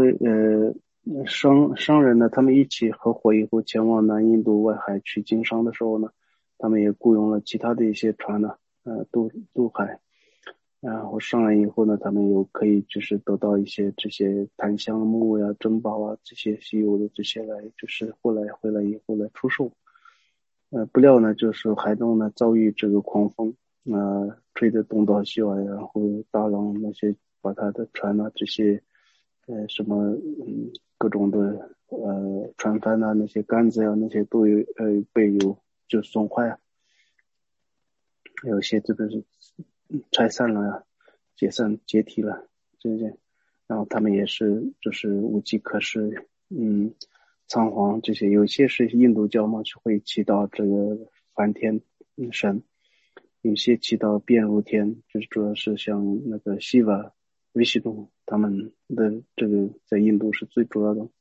商人呢，他们一起合伙以后前往南印度外海去经商的时候呢，他们也雇佣了其他的一些船呢，渡海，然后上来以后呢，他们又可以就是得到一些这些檀香木呀、珍宝啊这些稀有的这些来，就是回来以后来出售。不料呢，就是海中呢遭遇这个狂风，吹得东倒西歪，然后大浪那些把他的船啊这些什么各种的船帆啊，那些杆子呀、那些都有被就损坏啊，有些这个是拆散了呀、解体了这些，然后他们也是就是无计可施，仓皇这些，有些是印度教嘛，是会祈祷这个梵天神，有些祈祷变如天，就是主要是像那个西瓦、维西东他们的这个在印度是最主要的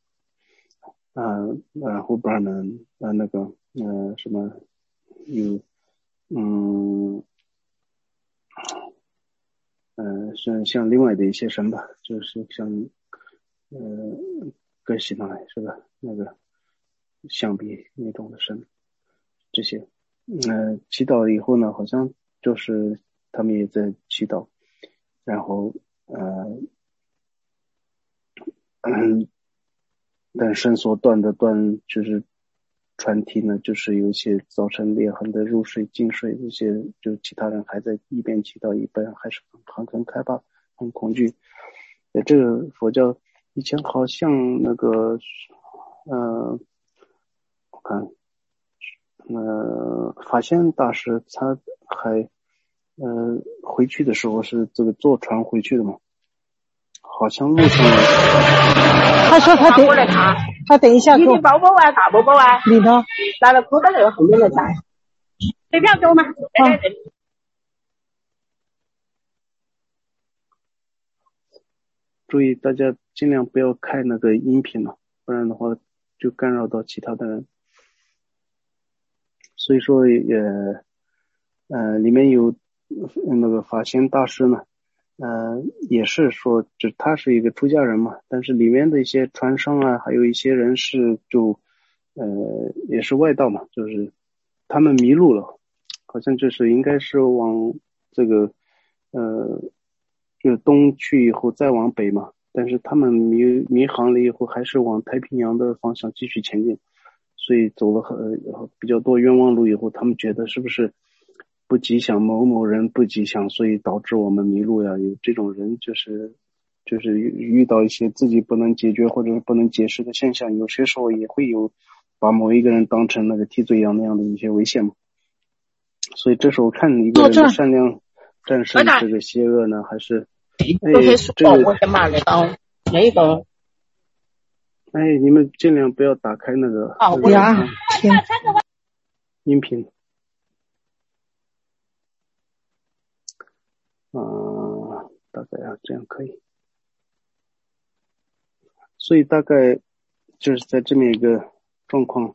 然后不然呢那个什么有嗯是像另外的一些神吧，就是像格西奈是吧？那个象鼻那种的神，这些祈祷以后呢，好像就是他们也在祈祷，然后但伸缩断的断就是船体呢，就是有一些造成裂痕的入水、进水这些，就其他人还在一边祈祷一边还是很害怕、很恐惧。这个佛教以前好像那个我看法仙大师他还回去的时候是这个坐船回去的嘛，好像路上他说他等一下你的包包啊，大包包啊， 你呢？ 拿了口袋那个后面的站，随便走嘛。 注意大家尽量不要开那个音频了，不然的话就干扰到其他的人。所以说里面有那个法仙大师呢，也是说就他是一个出家人嘛，但是里面的一些船上啊，还有一些人是就也是外道嘛，就是他们迷路了，好像就是应该是往这个就东去以后再往北嘛，但是他们迷航了以后还是往太平洋的方向继续前进，所以走了比较多冤枉路以后，他们觉得是不是不吉祥，某某人不吉祥，所以导致我们迷路呀。有这种人就是遇到一些自己不能解决或者是不能解释的现象，有些时候也会有把某一个人当成那个替罪羊那样的一些危险嘛。所以这时候看一个人的善良战胜这个邪恶呢，还是这个你们尽量不要打开那个音频大概这样可以。所以大概就是在这么一个状况，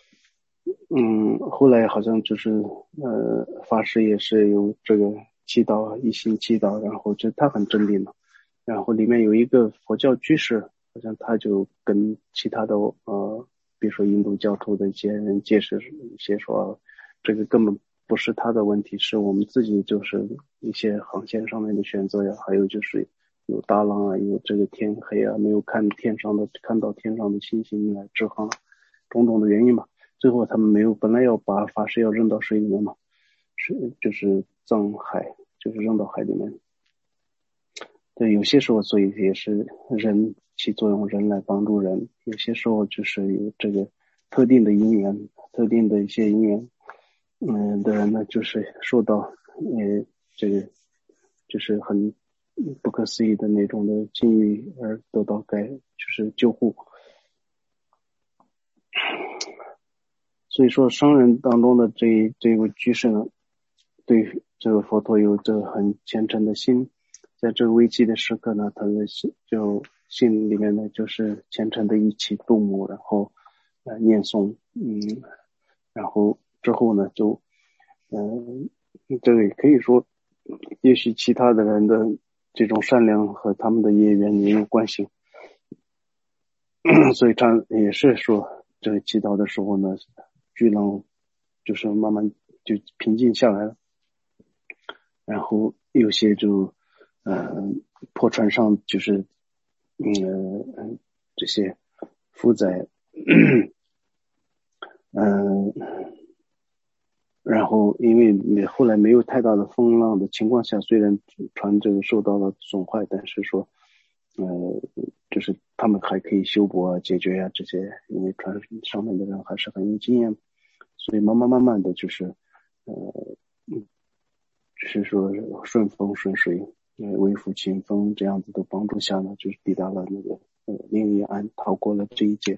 后来好像就是法师也是有这个祈祷，一心祈祷，然后就他很镇定嘛。然后里面有一个佛教居士，好像他就跟其他的比如说印度教徒的一些人解释一些说，这个根本不是他的问题，是我们自己就是一些航线上面的选择呀，还有就是有大浪啊，有这个天黑啊，没有看到天上的星星来制航，种种的原因嘛。最后他们没有，本来要把法师要扔到水里面嘛，就是葬海，就是扔到海里面。对，有些时候所以也是人起作用，人来帮助人，有些时候就是有这个特定的因缘，特定的一些因缘的人呢，就是受到这个就是很不可思议的那种的境遇而得到就是救护。所以说商人当中的这位居士呢，对这个佛陀有着很虔诚的心，在这个危机的时刻呢，他的心里面呢就是虔诚的一起度母，然后念诵，然后之后呢就这个也可以说也许其他的人的这种善良和他们的业缘也有关系。所以他也是说这个祈祷的时候呢，巨浪就是慢慢就平静下来了，然后有些就破船上就是这些负载然后因为后来没有太大的风浪的情况下，虽然船这个受到了损坏，但是说就是他们还可以修补啊、解决啊这些，因为船上面的人还是很有经验，所以慢慢的就是就是说顺风顺水，微服轻风这样子的帮助下呢，就是抵达了那个另一岸，逃过了这一劫。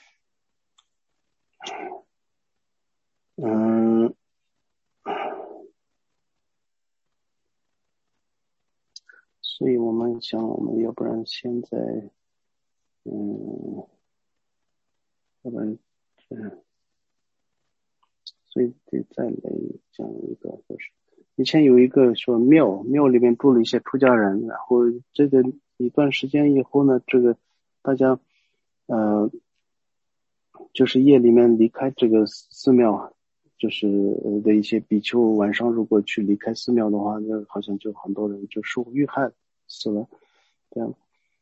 所以我们想，我们要不然现在，要不然，所以得再来讲一个，就是以前有一个说庙里面住了一些出家人，然后这个一段时间以后呢，这个大家就是夜里面离开这个寺庙，就是的一些比丘晚上如果去离开寺庙的话，那好像就很多人就受遇害死了，这样。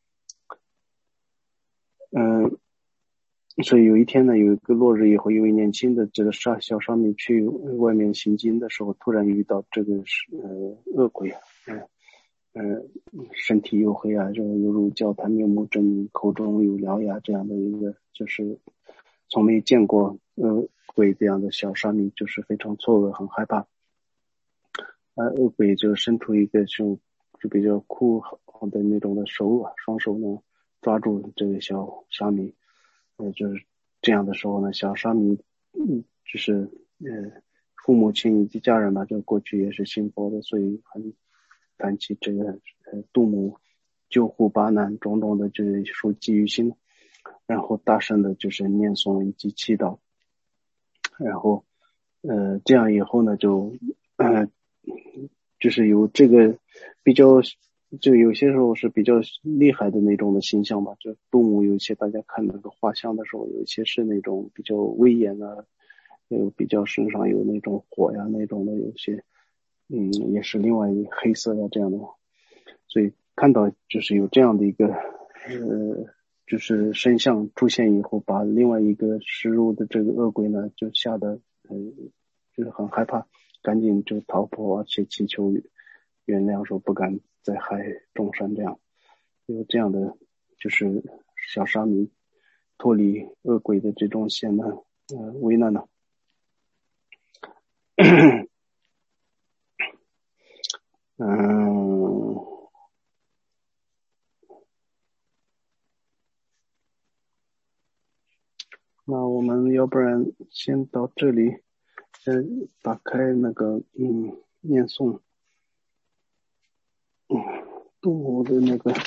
所以有一天呢，有一个落日以后，一位年轻的这个小沙弥去外面行经的时候，突然遇到这个恶鬼，身体黝黑啊，犹如焦炭面目狰狞，口中有獠牙这样的一个，就是从没见过鬼这样的小沙弥，就是非常错愕，很害怕。恶鬼就伸出一个就比较酷好的那种的双手呢，抓住这个小沙弥。就是这样的时候呢，小沙弥就是父母亲以及家人嘛，就过去也是信佛的，所以很谈起这个度母救护八难种种的，就是受寄于心，然后大声的就是念诵以及祈祷，然后这样以后呢，就是有这个比较，就有些时候是比较厉害的那种的形象吧。就动物有一些大家看那个画像的时候，有一些是那种比较威严啊，有比较身上有那种火呀那种的，有些也是另外一黑色的这样的。所以看到就是有这样的一个就是身像出现以后，把另外一个施入的这个恶鬼呢，就吓得就是很害怕，赶紧就逃跑，而且祈求原谅，说不敢再害众生这样。有这样的就是小沙弥脱离恶鬼的这种险难危难呢。那我们要不然先到这里，打开那个念诵度母的那个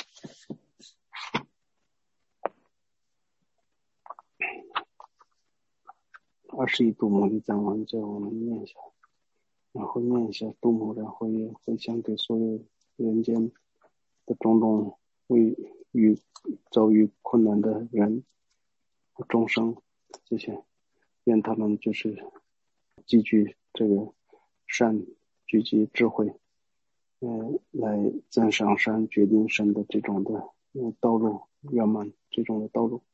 21度母的赞文，叫我们念一下，然后念一下度母，然后也分享给所有人间的种种遭遇困难的人和众生，这些愿他们就是积聚这个善，聚集智慧，来增上善，决定善的这种的道路圆满，这种的道路。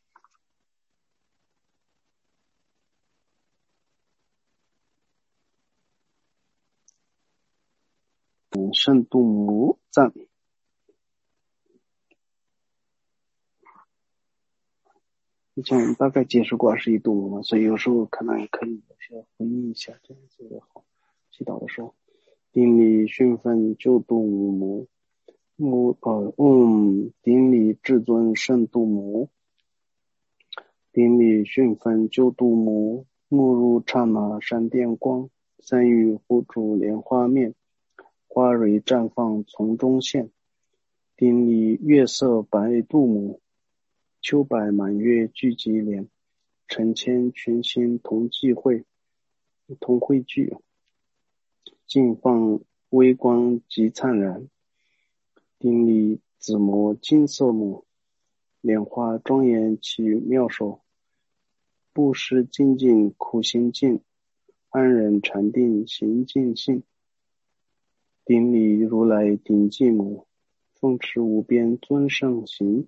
圣度母赞。以前我们大概解释过21度母嘛，所以有时候可能也可以有些回忆一下，这样子的好。祈祷的时候，顶礼训分救度母，顶礼至尊圣度母，顶礼训分救度母，目如刹那闪电光，三雨护主莲花面，花蕊绽放从中现，顶礼月色白度母，秋柏满月聚集莲，成千群星同聚会，尽放微光极灿然，顶礼紫磨金色母，莲花庄严其妙手，布施精进苦行尽，安忍禅定行尽性，顶礼如来顶寂母，奉持无边尊胜行，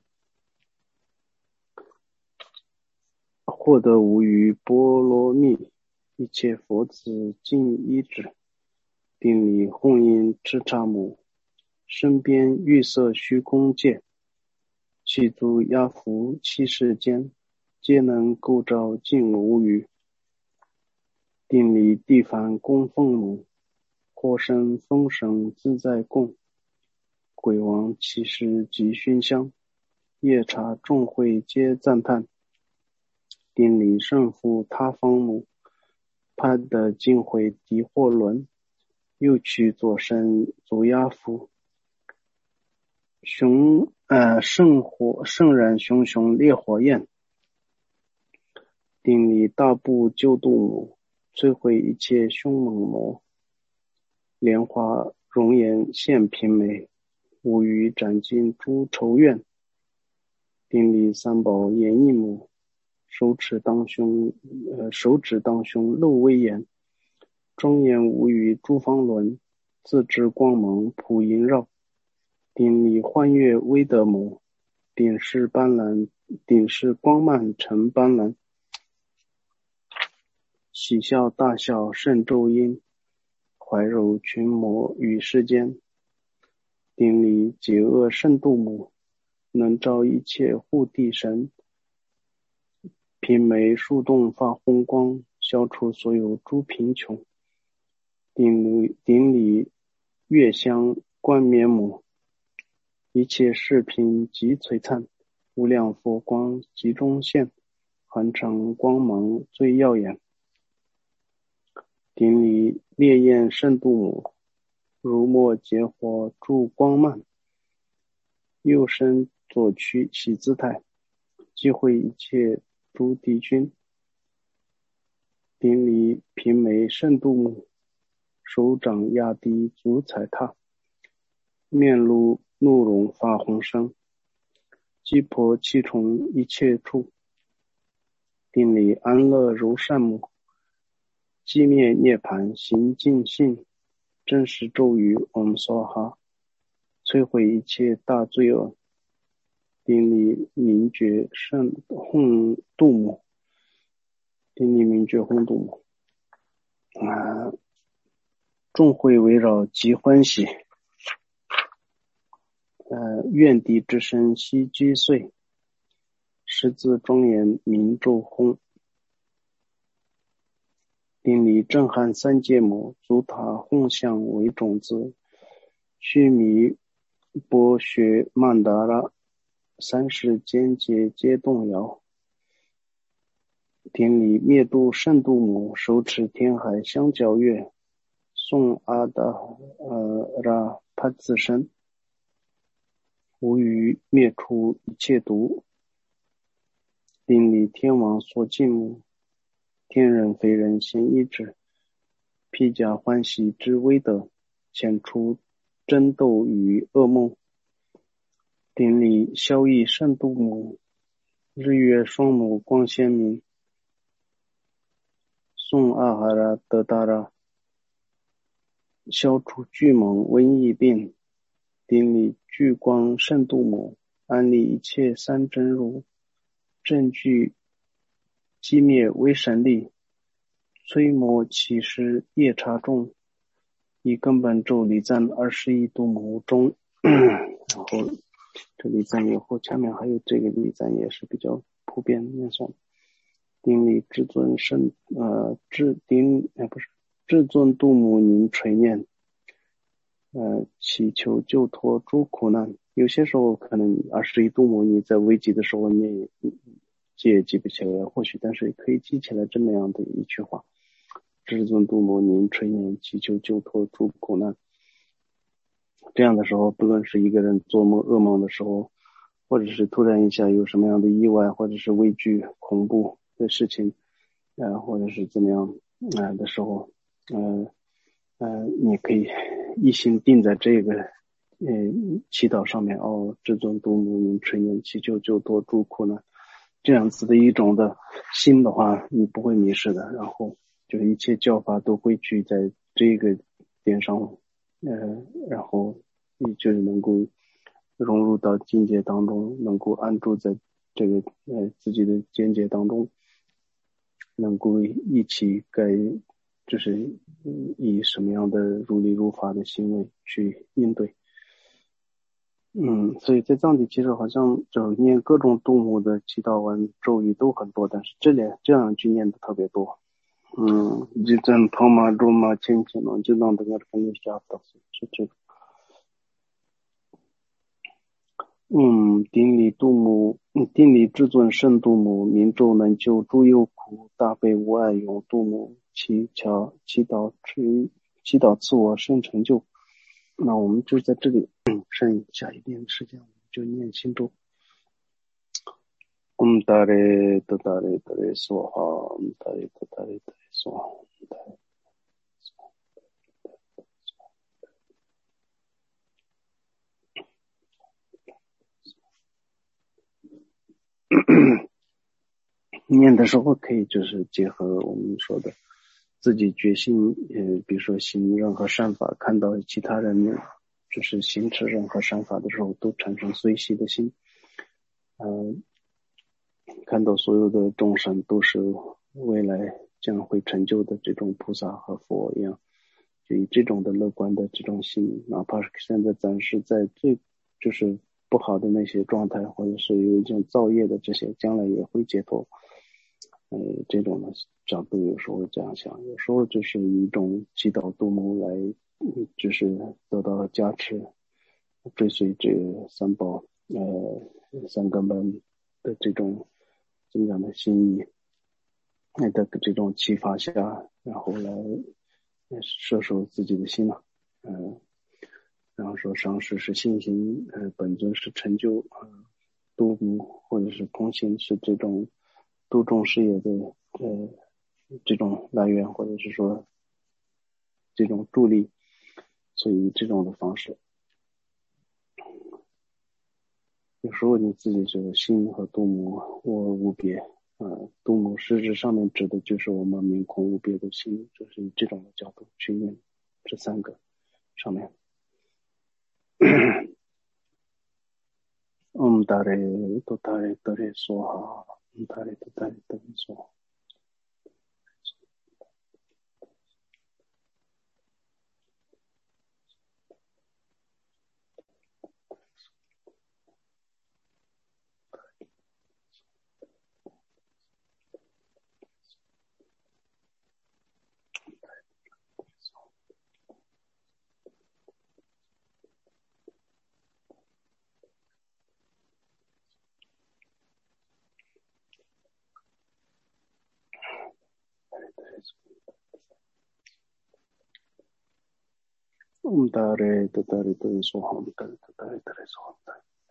获得无余波罗蜜，一切佛子尽依止，顶礼弘音智刹母，身边玉色虚空界， 其足压伏其世间，皆能构造尽无余。定离地凡供奉母，或生风神自在供。鬼王其实即熏香，夜叉众会皆赞叹。定离圣父他方母，派得尽会敌火轮。又取左身足压伏，圣人熊熊烈火焰。定离大部救度母，摧毁一切凶猛魔。莲花容颜现平眉，无余斩尽诸仇怨。定离三宝严一母，手指当胸露威严。庄严无余诸方轮，自知光芒普萦绕。定离幻月威德母，顶视光漫成斑斓。喜笑大笑胜咒音，怀柔群魔于世间。定离解厄胜度母，能招一切护地神。平眉树洞发红光，消除所有诸贫穷。定离月香冠冕母，一切世贫极璀璨。无量佛光集中现，恒常光芒最耀眼。定离烈焰胜度母，如墨结火助光漫。右身左躯起姿态，击毁一切诸敌军。定离平眉胜度母，手掌压低足踩踏。面露怒容发红声，击破七重一切处。定离安乐柔善母，寂灭涅盘行尽性。真实咒语嗡娑哈，摧毁一切大罪恶。定离明觉胜哄度母，定离明觉哄度母，众会围绕极欢喜。愿地之身悉居碎，十字庄严明咒轰。定离震撼三界母，足塔哄象为种子。须弥波学曼达拉，三世间劫皆动摇。定离灭度胜度母，手持天海相交月。诵阿达拉帕自身，无余灭除一切毒。定离天王所敬母，天人非人行一指。披甲欢喜之威德，遣除争斗与噩梦。定离萧逸胜度母，日月双母光鲜明。诵阿哈拉德达拉，消除巨猛瘟疫病。定离聚光胜度母，安立一切三真如。正具击灭威神力，摧魔起施夜叉众。以根本咒礼赞21度母中然后这礼赞以后下面还有这个礼赞也是比较普遍念诵。定离至尊至尊度母您垂念，祈求救脱诸苦难。有些时候可能21度母你在危急的时候你也记不起来，或许但是可以记起来这么样的一句话：至尊度母您垂念，祈求救脱诸苦难。这样的时候，不论是一个人做噩梦的时候，或者是突然一下有什么样的意外，或者是畏惧恐怖的事情，或者是怎么样的时候，你可以一心定在这个祈祷上面。至尊度母您垂念，祈求救脱诸苦难。这样子的一种的心的话，你不会迷失的。然后就是一切教法都汇聚在这个点上，然后你就是能够融入到境界当中，能够安住在这个自己的见解当中，能够一起就是以什么样的如理如法的行为去应对。 所以在藏地其实好像就念各种动物的祈祷文咒语都很多，但是这样去念的特别多。这阵跑马、肉马、牵牵呢，就让这个肯定是的，是这个。顶礼至尊圣度母，明咒能救诸忧苦，大悲无碍永度母，祈祷赐我生成就。那我们就在这里剩下一点时间，我们就念心咒。达咧达达咧达咧梭哈，达咧达达咧达咧梭哈。念的时候可以就是结合我们说的自己决心，比如说行任何善法，看到其他人就是行持任何善法的时候，都产生随喜的心。看到所有的众生都是未来将会成就的这种菩萨和佛一样，就以这种的乐观的这种心，哪怕是现在暂时在最就是不好的那些状态，或者是有一种造业的这些，将来也会解脱。这种的角度有时候会这样想，有时候就是以一种祈祷度母来，就是得到加持，追随这个三宝三根本的这种怎么讲的心意的这种启发下，然后来摄受自己的心嘛。然后说上师是信心，本尊是成就，度母或者是空行是这种度众事业的这种来源，或者是说这种助力，所以这种的方式，有时候你自己这个心和度母我无别，度母实质上面指的就是我们明空无别的心，就是以这种的角度去念这三个上面。达咧都达咧达咧梭哈，达咧都达咧达咧梭哈。达咧都达咧达咧梭哈，达咧都达咧达咧梭哈。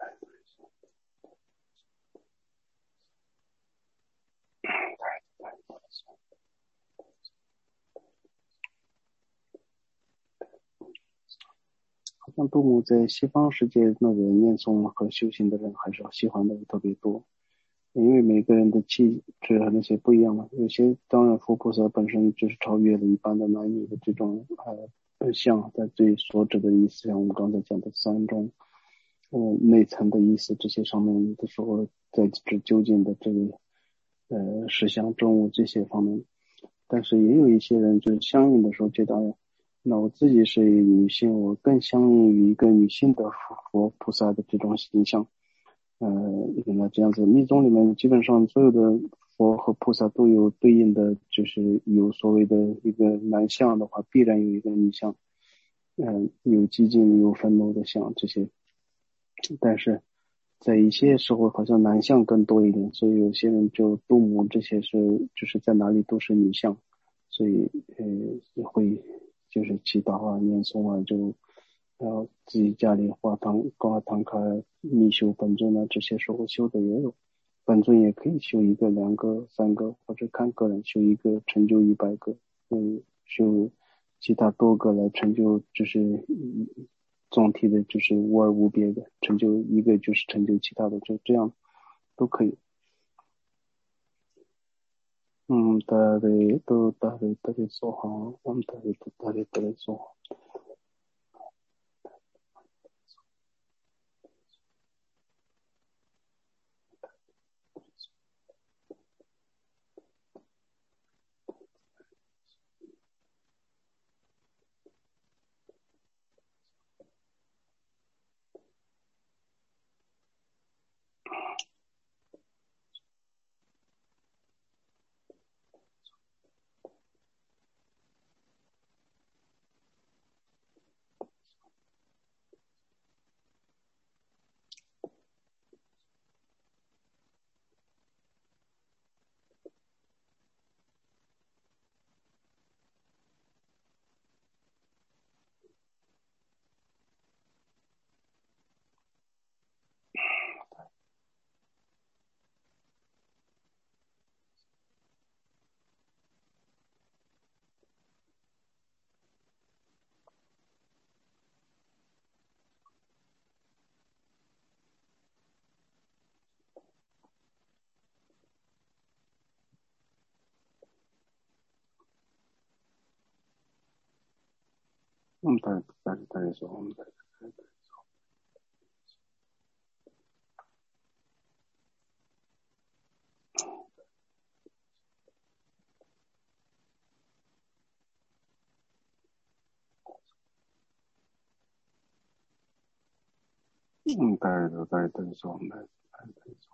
好像度母在西方世界那个念诵和修行的人还是喜欢的人特别多，因为每个人的气质和那些不一样嘛。有些当然佛菩萨本身就是超越了一般的男女的这种相，在最所指的意思，像我们刚才讲的三种内层的意思，这些上面的时候，在这究竟的这个实相正悟这些方面，但是也有一些人就是相应的时候觉得，那我自己是女性，我更相应于一个女性的佛菩萨的这种形象。那这样子，密宗里面基本上所有的佛和菩萨都有对应的，就是有所谓的一个男相的话，必然有一个女相，有激进有愤怒的相这些，但是在一些时候好像男相更多一点，所以有些人就度母这些是就是在哪里都是女相，所以也会就是祈祷啊念诵啊，就然后自己家里挂唐卡密修本尊啊，这些时候修的也有，本尊也可以修一个两个三个，或者看个人修一个成就100个，修其他多个来成就，就是总体的就是无二无别的成就，一个就是成就其他的，就这样都可以。达咧都达咧达咧梭哈，达咧都达咧达咧梭哈。 誰と誰誰そう、誰と誰誰誰と誰誰そう、誰と誰誰そう。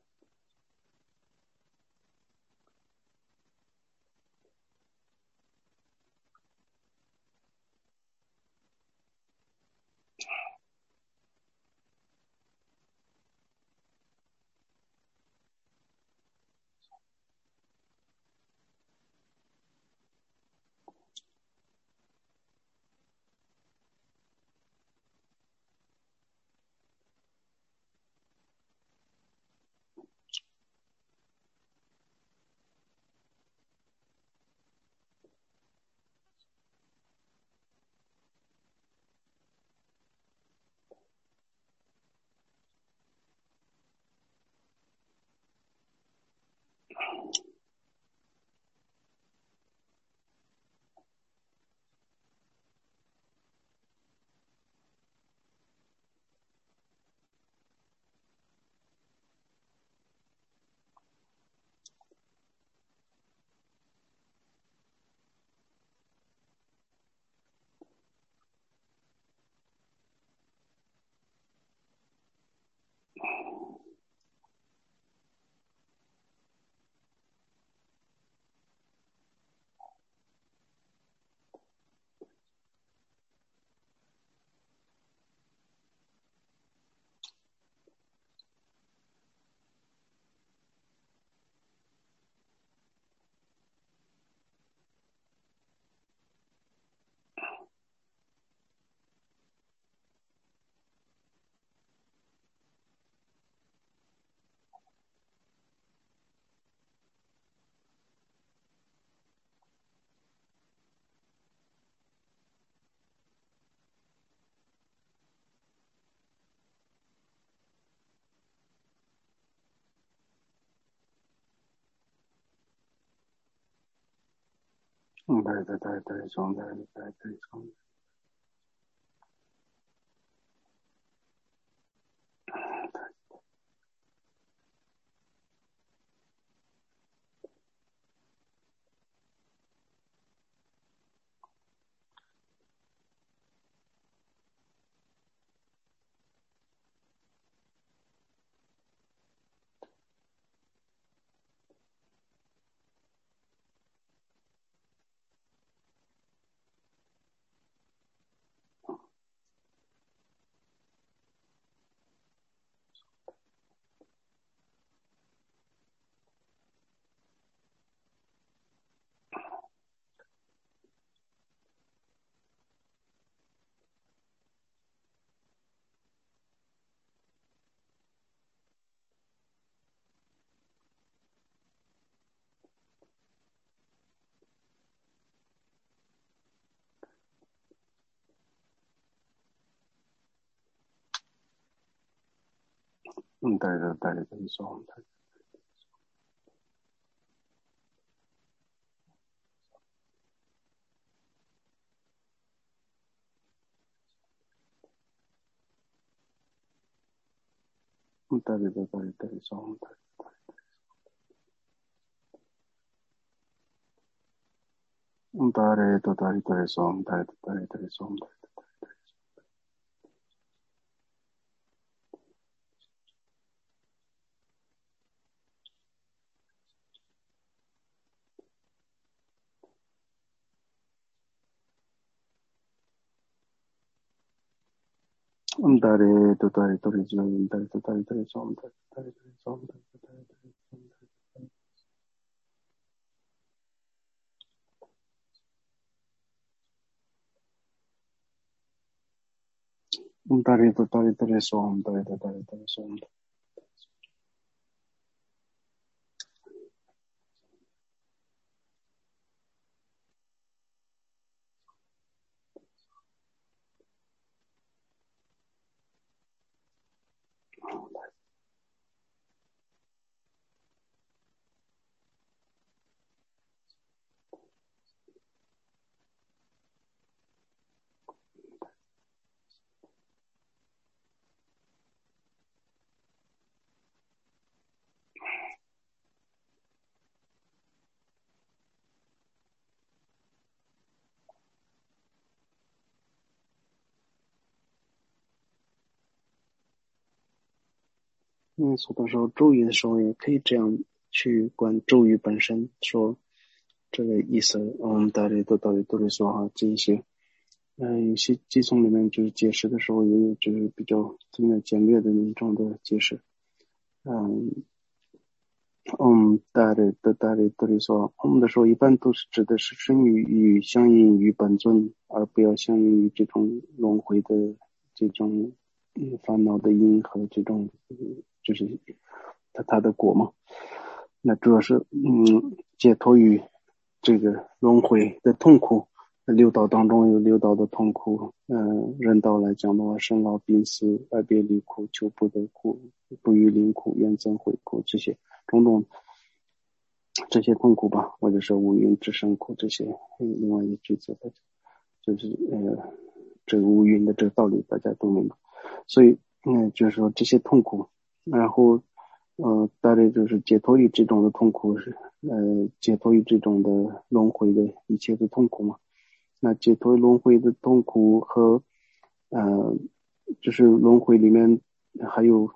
誰と誰誰そう、誰と誰誰そう。誰と誰誰そう、誰と誰誰そう、誰誰と誰誰そう、誰と誰誰そう、誰と誰と誰誰そう、誰と誰誰そう、誰と誰誰そう、誰と誰誰そう、誰と誰と誰誰そう、誰と誰誰そう。 念诵的时候，咒语的时候也可以这样去观咒语本身，说这个意思，大力都是说哈，这一些，有些偈颂里面就是解释的时候也有就是比较这么简略的那种的解释，大力都是说，的时候一般都是指的是身语相应于本尊，而不要相应于这种轮回的这种烦恼的因和这种就是它的果嘛。那主要是解脱于这个轮回的痛苦，六道当中有六道的痛苦，人道来讲的话，生老病死、爱别离苦、求不得苦、不欲离苦、怨憎会苦，这些种种这些痛苦吧，或者是无云之生苦，这些另外一句子的，就是这个无云的这个道理大家都明白。所以就是说这些痛苦，然后大概就是解脱于这种的痛苦，是解脱于这种的轮回的一切的痛苦嘛。那解脱轮回的痛苦和就是轮回里面还有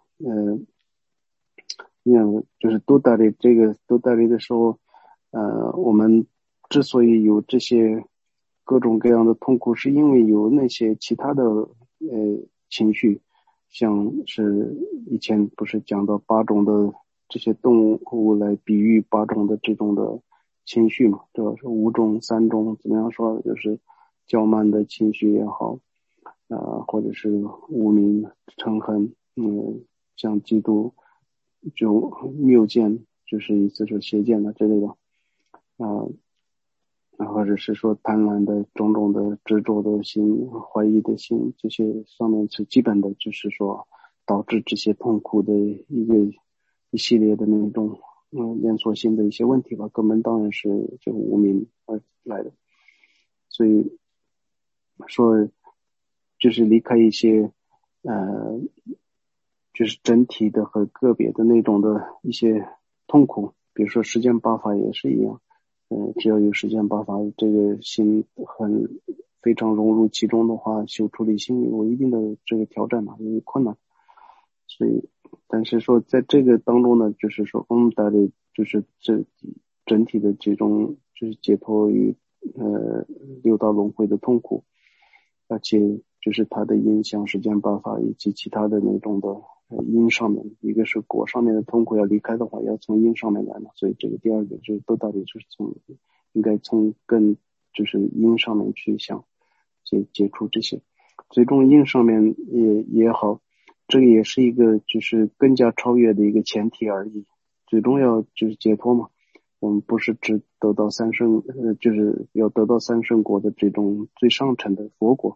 就是多大的这个多大的时候，我们之所以有这些各种各样的痛苦，是因为有那些其他的情绪，像是以前不是讲到8种的这些动物来比喻8种的这种的情绪嘛，对吧？是5种、3种，怎么样说？就是较慢的情绪也好，或者是无明、嗔恨，像嫉妒。就谬见，就是意思是邪见的之类的，或者是说贪婪的种种的执着的心、怀疑的心，这些上面是基本的，就是说导致这些痛苦的一系列的那种连锁性的一些问题吧。根本当然是这个无明而来的，所以说就是离开一些就是整体的和个别的那种的一些痛苦，比如说时间八法也是一样，只要有时间八法，这个心非常融入其中的话，修出离心有一定的这个挑战嘛，有困难，所以，但是说在这个当中呢，就是说大的就是这整体的这种就是解脱于六道轮回的痛苦，而且就是它的因像时间八法以及其他的那种的因上面，一个是果上面的痛苦要离开的话，要从因上面来嘛，所以这个第二个就是都到底就是应该从更就是因上面去想解除这些，最终因上面也好，这个也是一个就是更加超越的一个前提而已，最终要就是解脱嘛。我们不是只得到三圣，就是要得到三圣果的这种最上乘的佛果，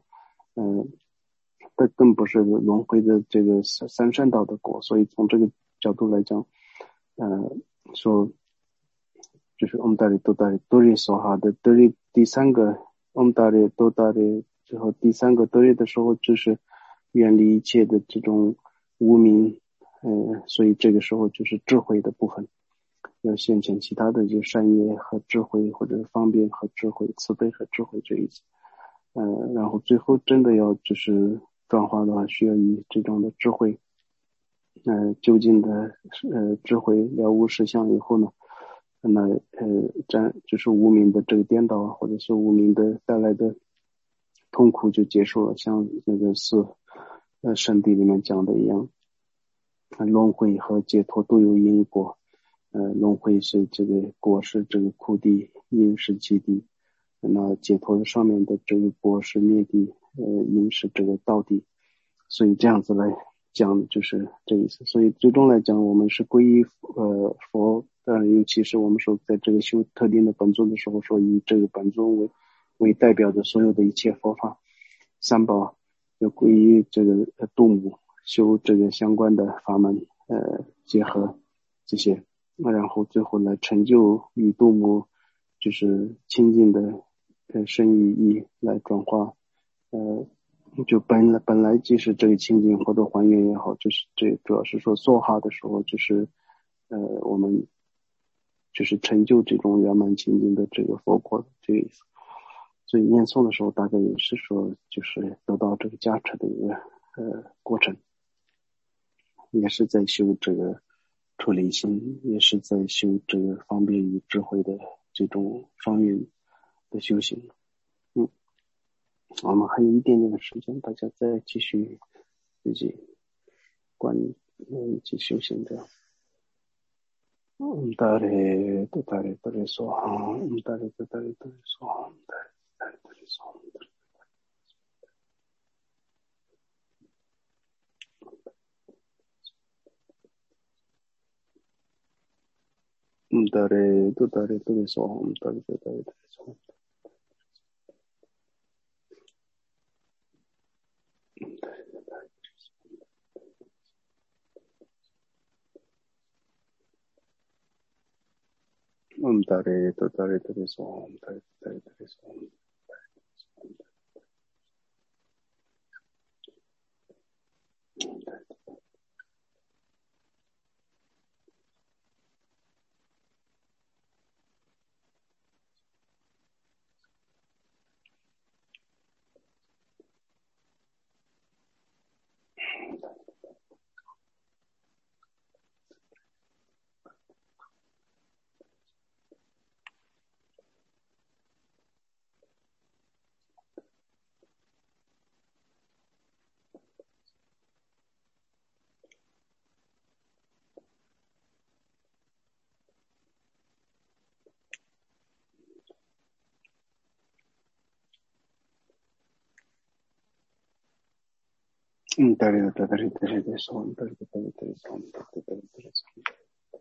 更不是轮回的这个三善道的果，所以从这个角度来讲，说就是我们大理都是说哈的，都是第三个我们大理之后第三个得力的时候，就是远离一切的这种无明，所以这个时候就是智慧的部分。要现前其他的就善业和智慧，或者方便和智慧、慈悲和智慧这一次，然后最后真的要就是转化的话，需要以这种的智慧，究竟的智慧了悟实相以后呢，那就是无明的这个颠倒，或者是无明的带来的痛苦就结束了，像那个圣地里面讲的一样，轮回和解脱都有因果。轮回是这个果是这个苦地，因是集地，那解脱的上面的这个果是灭地，因是这个道地，所以这样子来讲就是这意思。所以最终来讲，我们是皈依佛，尤其是我们说在这个修特定的本尊的时候，说以这个本尊为代表的所有的一切佛法，三宝要皈依这个度母，修这个相关的法门，结合这些。然后最后来成就与度母就是亲近的身与意来转化，就本来即使这个清净或者还原也好，就是这主要是说梭哈的时候，就是我们就是成就这种圆满清净的这个佛果的这个意思。所以念诵的时候大概也是说就是得到这个加持的一个过程。 也是在修这个出离心，也是在修这个方便与智慧的这种双运的修行。我们还有一点点的时间，大家再继续自己一起修行的。达咧都达咧达咧说哈，达咧都达咧达咧说哈，达咧达咧说哈。达咧都达咧达咧说哈，达咧都达咧达咧说哈。达咧都达咧达咧说哈，达咧达咧达咧说哈。达咧达咧达咧说哈，达咧达咧达咧说哈，达咧达咧达咧说哈。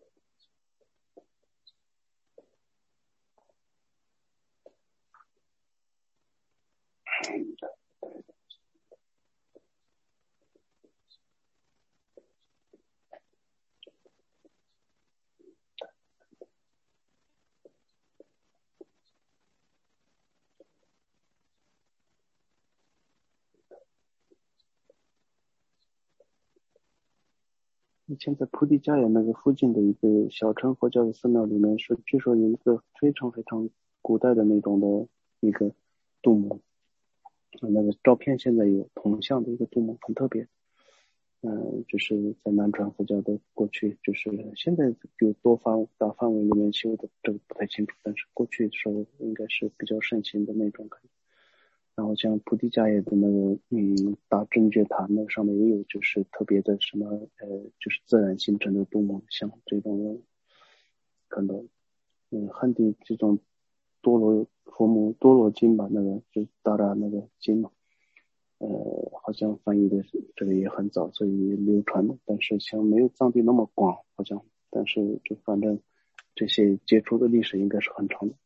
以前在菩提伽耶那个附近的一个小乘佛教的寺庙里面，据说有一个非常非常古代的那种的一个杜母，那个照片现在有铜像的一个杜母，很特别。就是在南传佛教的过去，就是现在有大范围里面修的，这个不太清楚，但是过去的时候应该是比较盛行的那种感觉。然后像菩提伽耶的那个大正觉塔，那个上面也有就是特别的什么就是自然形成的杜母像这种看到。汉地这种多罗经吧，那个就达拉那个经嘛，好像翻译的这个也很早，所以流传的，但是像没有藏地那么广，好像，但是就反正这些接触的历史应该是很长的。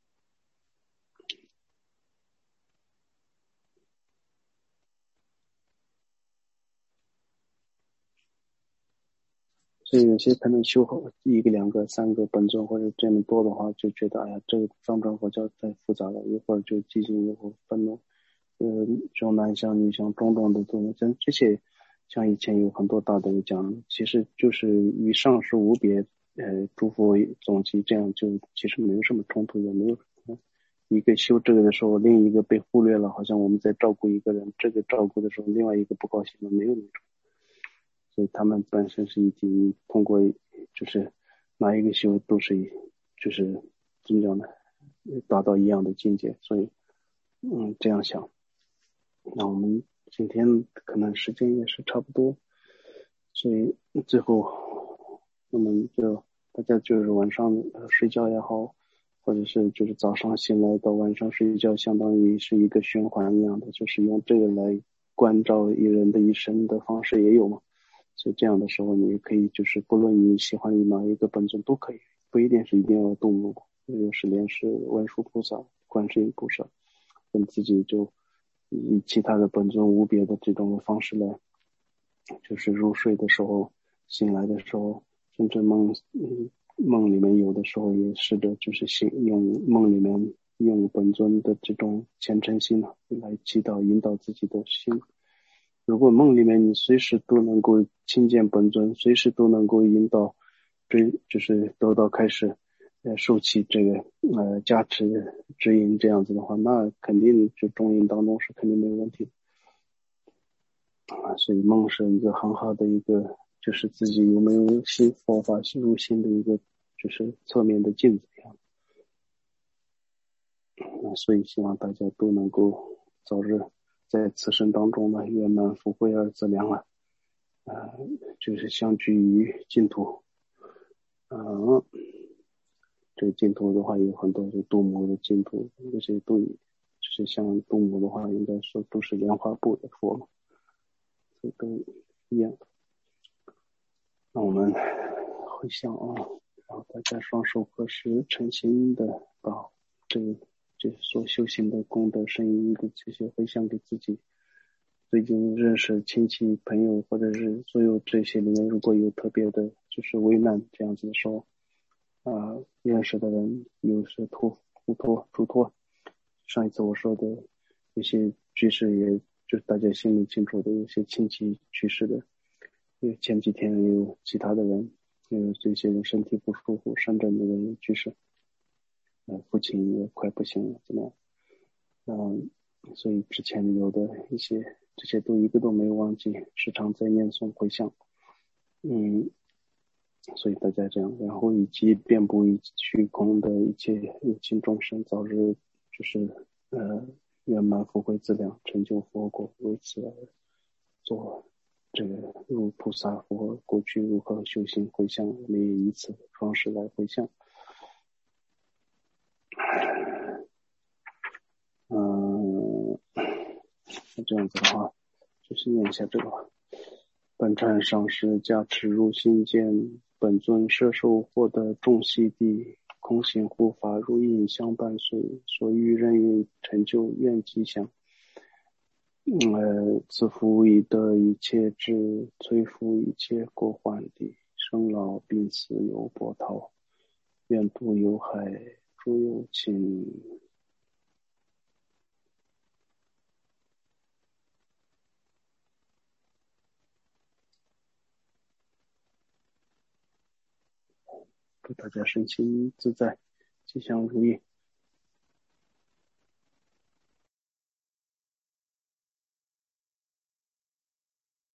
所以有些可能修好一个、两个、三个本尊或者这么多的话，就觉得哎呀，这个藏传佛教太复杂了，一会儿就激进，一会儿愤怒，这种男相、女相、种种的东西，像这些，像以前有很多大德讲，其实就是与上师无别，诸佛总集这样就其实没有什么冲突，也没有一个修这个的时候，另一个被忽略了，好像我们在照顾一个人，这个照顾的时候，另外一个不高兴了，没有那种。所以他们本身是一体，通过就是哪一个修都是就是怎么讲呢，达到一样的境界。所以这样想，那我们今天可能时间也是差不多，所以最后我们就大家就是晚上睡觉也好，或者是就是早上醒来到晚上睡觉，相当于是一个循环一样的，就是用这个来关照一人的一生的方式也有嘛。所以这样的时候，你也可以就是不论你喜欢哪一个本尊都可以，不一定是一定要动物，有时连是文殊菩萨、观世音菩萨，跟自己就以其他的本尊无别的这种方式来，就是入睡的时候、醒来的时候，甚至梦里面有的时候也试着就是用梦里面用本尊的这种虔诚心来祈祷引导自己的心。如果梦里面你随时都能够亲见本尊，随时都能够引导就是得到开始受起这个加持指引这样子的话，那肯定就中阴当中是肯定没有问题的。所以梦是一个很好的一个就是自己有没有信佛法入心的一个就是侧面的镜子一样。所以希望大家都能够早日在此生当中呢圆满福慧而自量了，就是相聚于净土。这个净土的话有很多，就度母的净土，这些都就是像度母的话，应该说都是莲花部的佛嘛，这都一样。那我们回向啊，然后大家双手合十，诚心的把这所修行的功德深意的这些回向给自己最近认识亲戚朋友，或者是所有这些里面，如果有特别的就是危难这样子的时候，认识的人有是嘱托。上一次我说的有些去世，也就是大家心里清楚的，有些亲戚去世的，因为前几天也有其他的人，有这些人身体不舒服，深圳的人去世，父亲也快不行了，怎么样？所以之前有的一些这些都一个都没有忘记，时常在念诵回向。所以大家这样，然后以及遍布于虚空的一切有情众生，早日就是圆满福慧资粮，成就佛果，为此而做这个入菩萨佛过去如何修行回向，我们也以此方式来回向。这样子的话，就是念一下这个吧。本忏上师加持入心间，本尊摄受获得众悉地，空行护法如影相伴随，所欲任运成就愿吉祥。自福以得一切智，摧伏一切过患地，生老病死有波涛，愿度有海诸有情。祝大家身心自在，吉祥如意。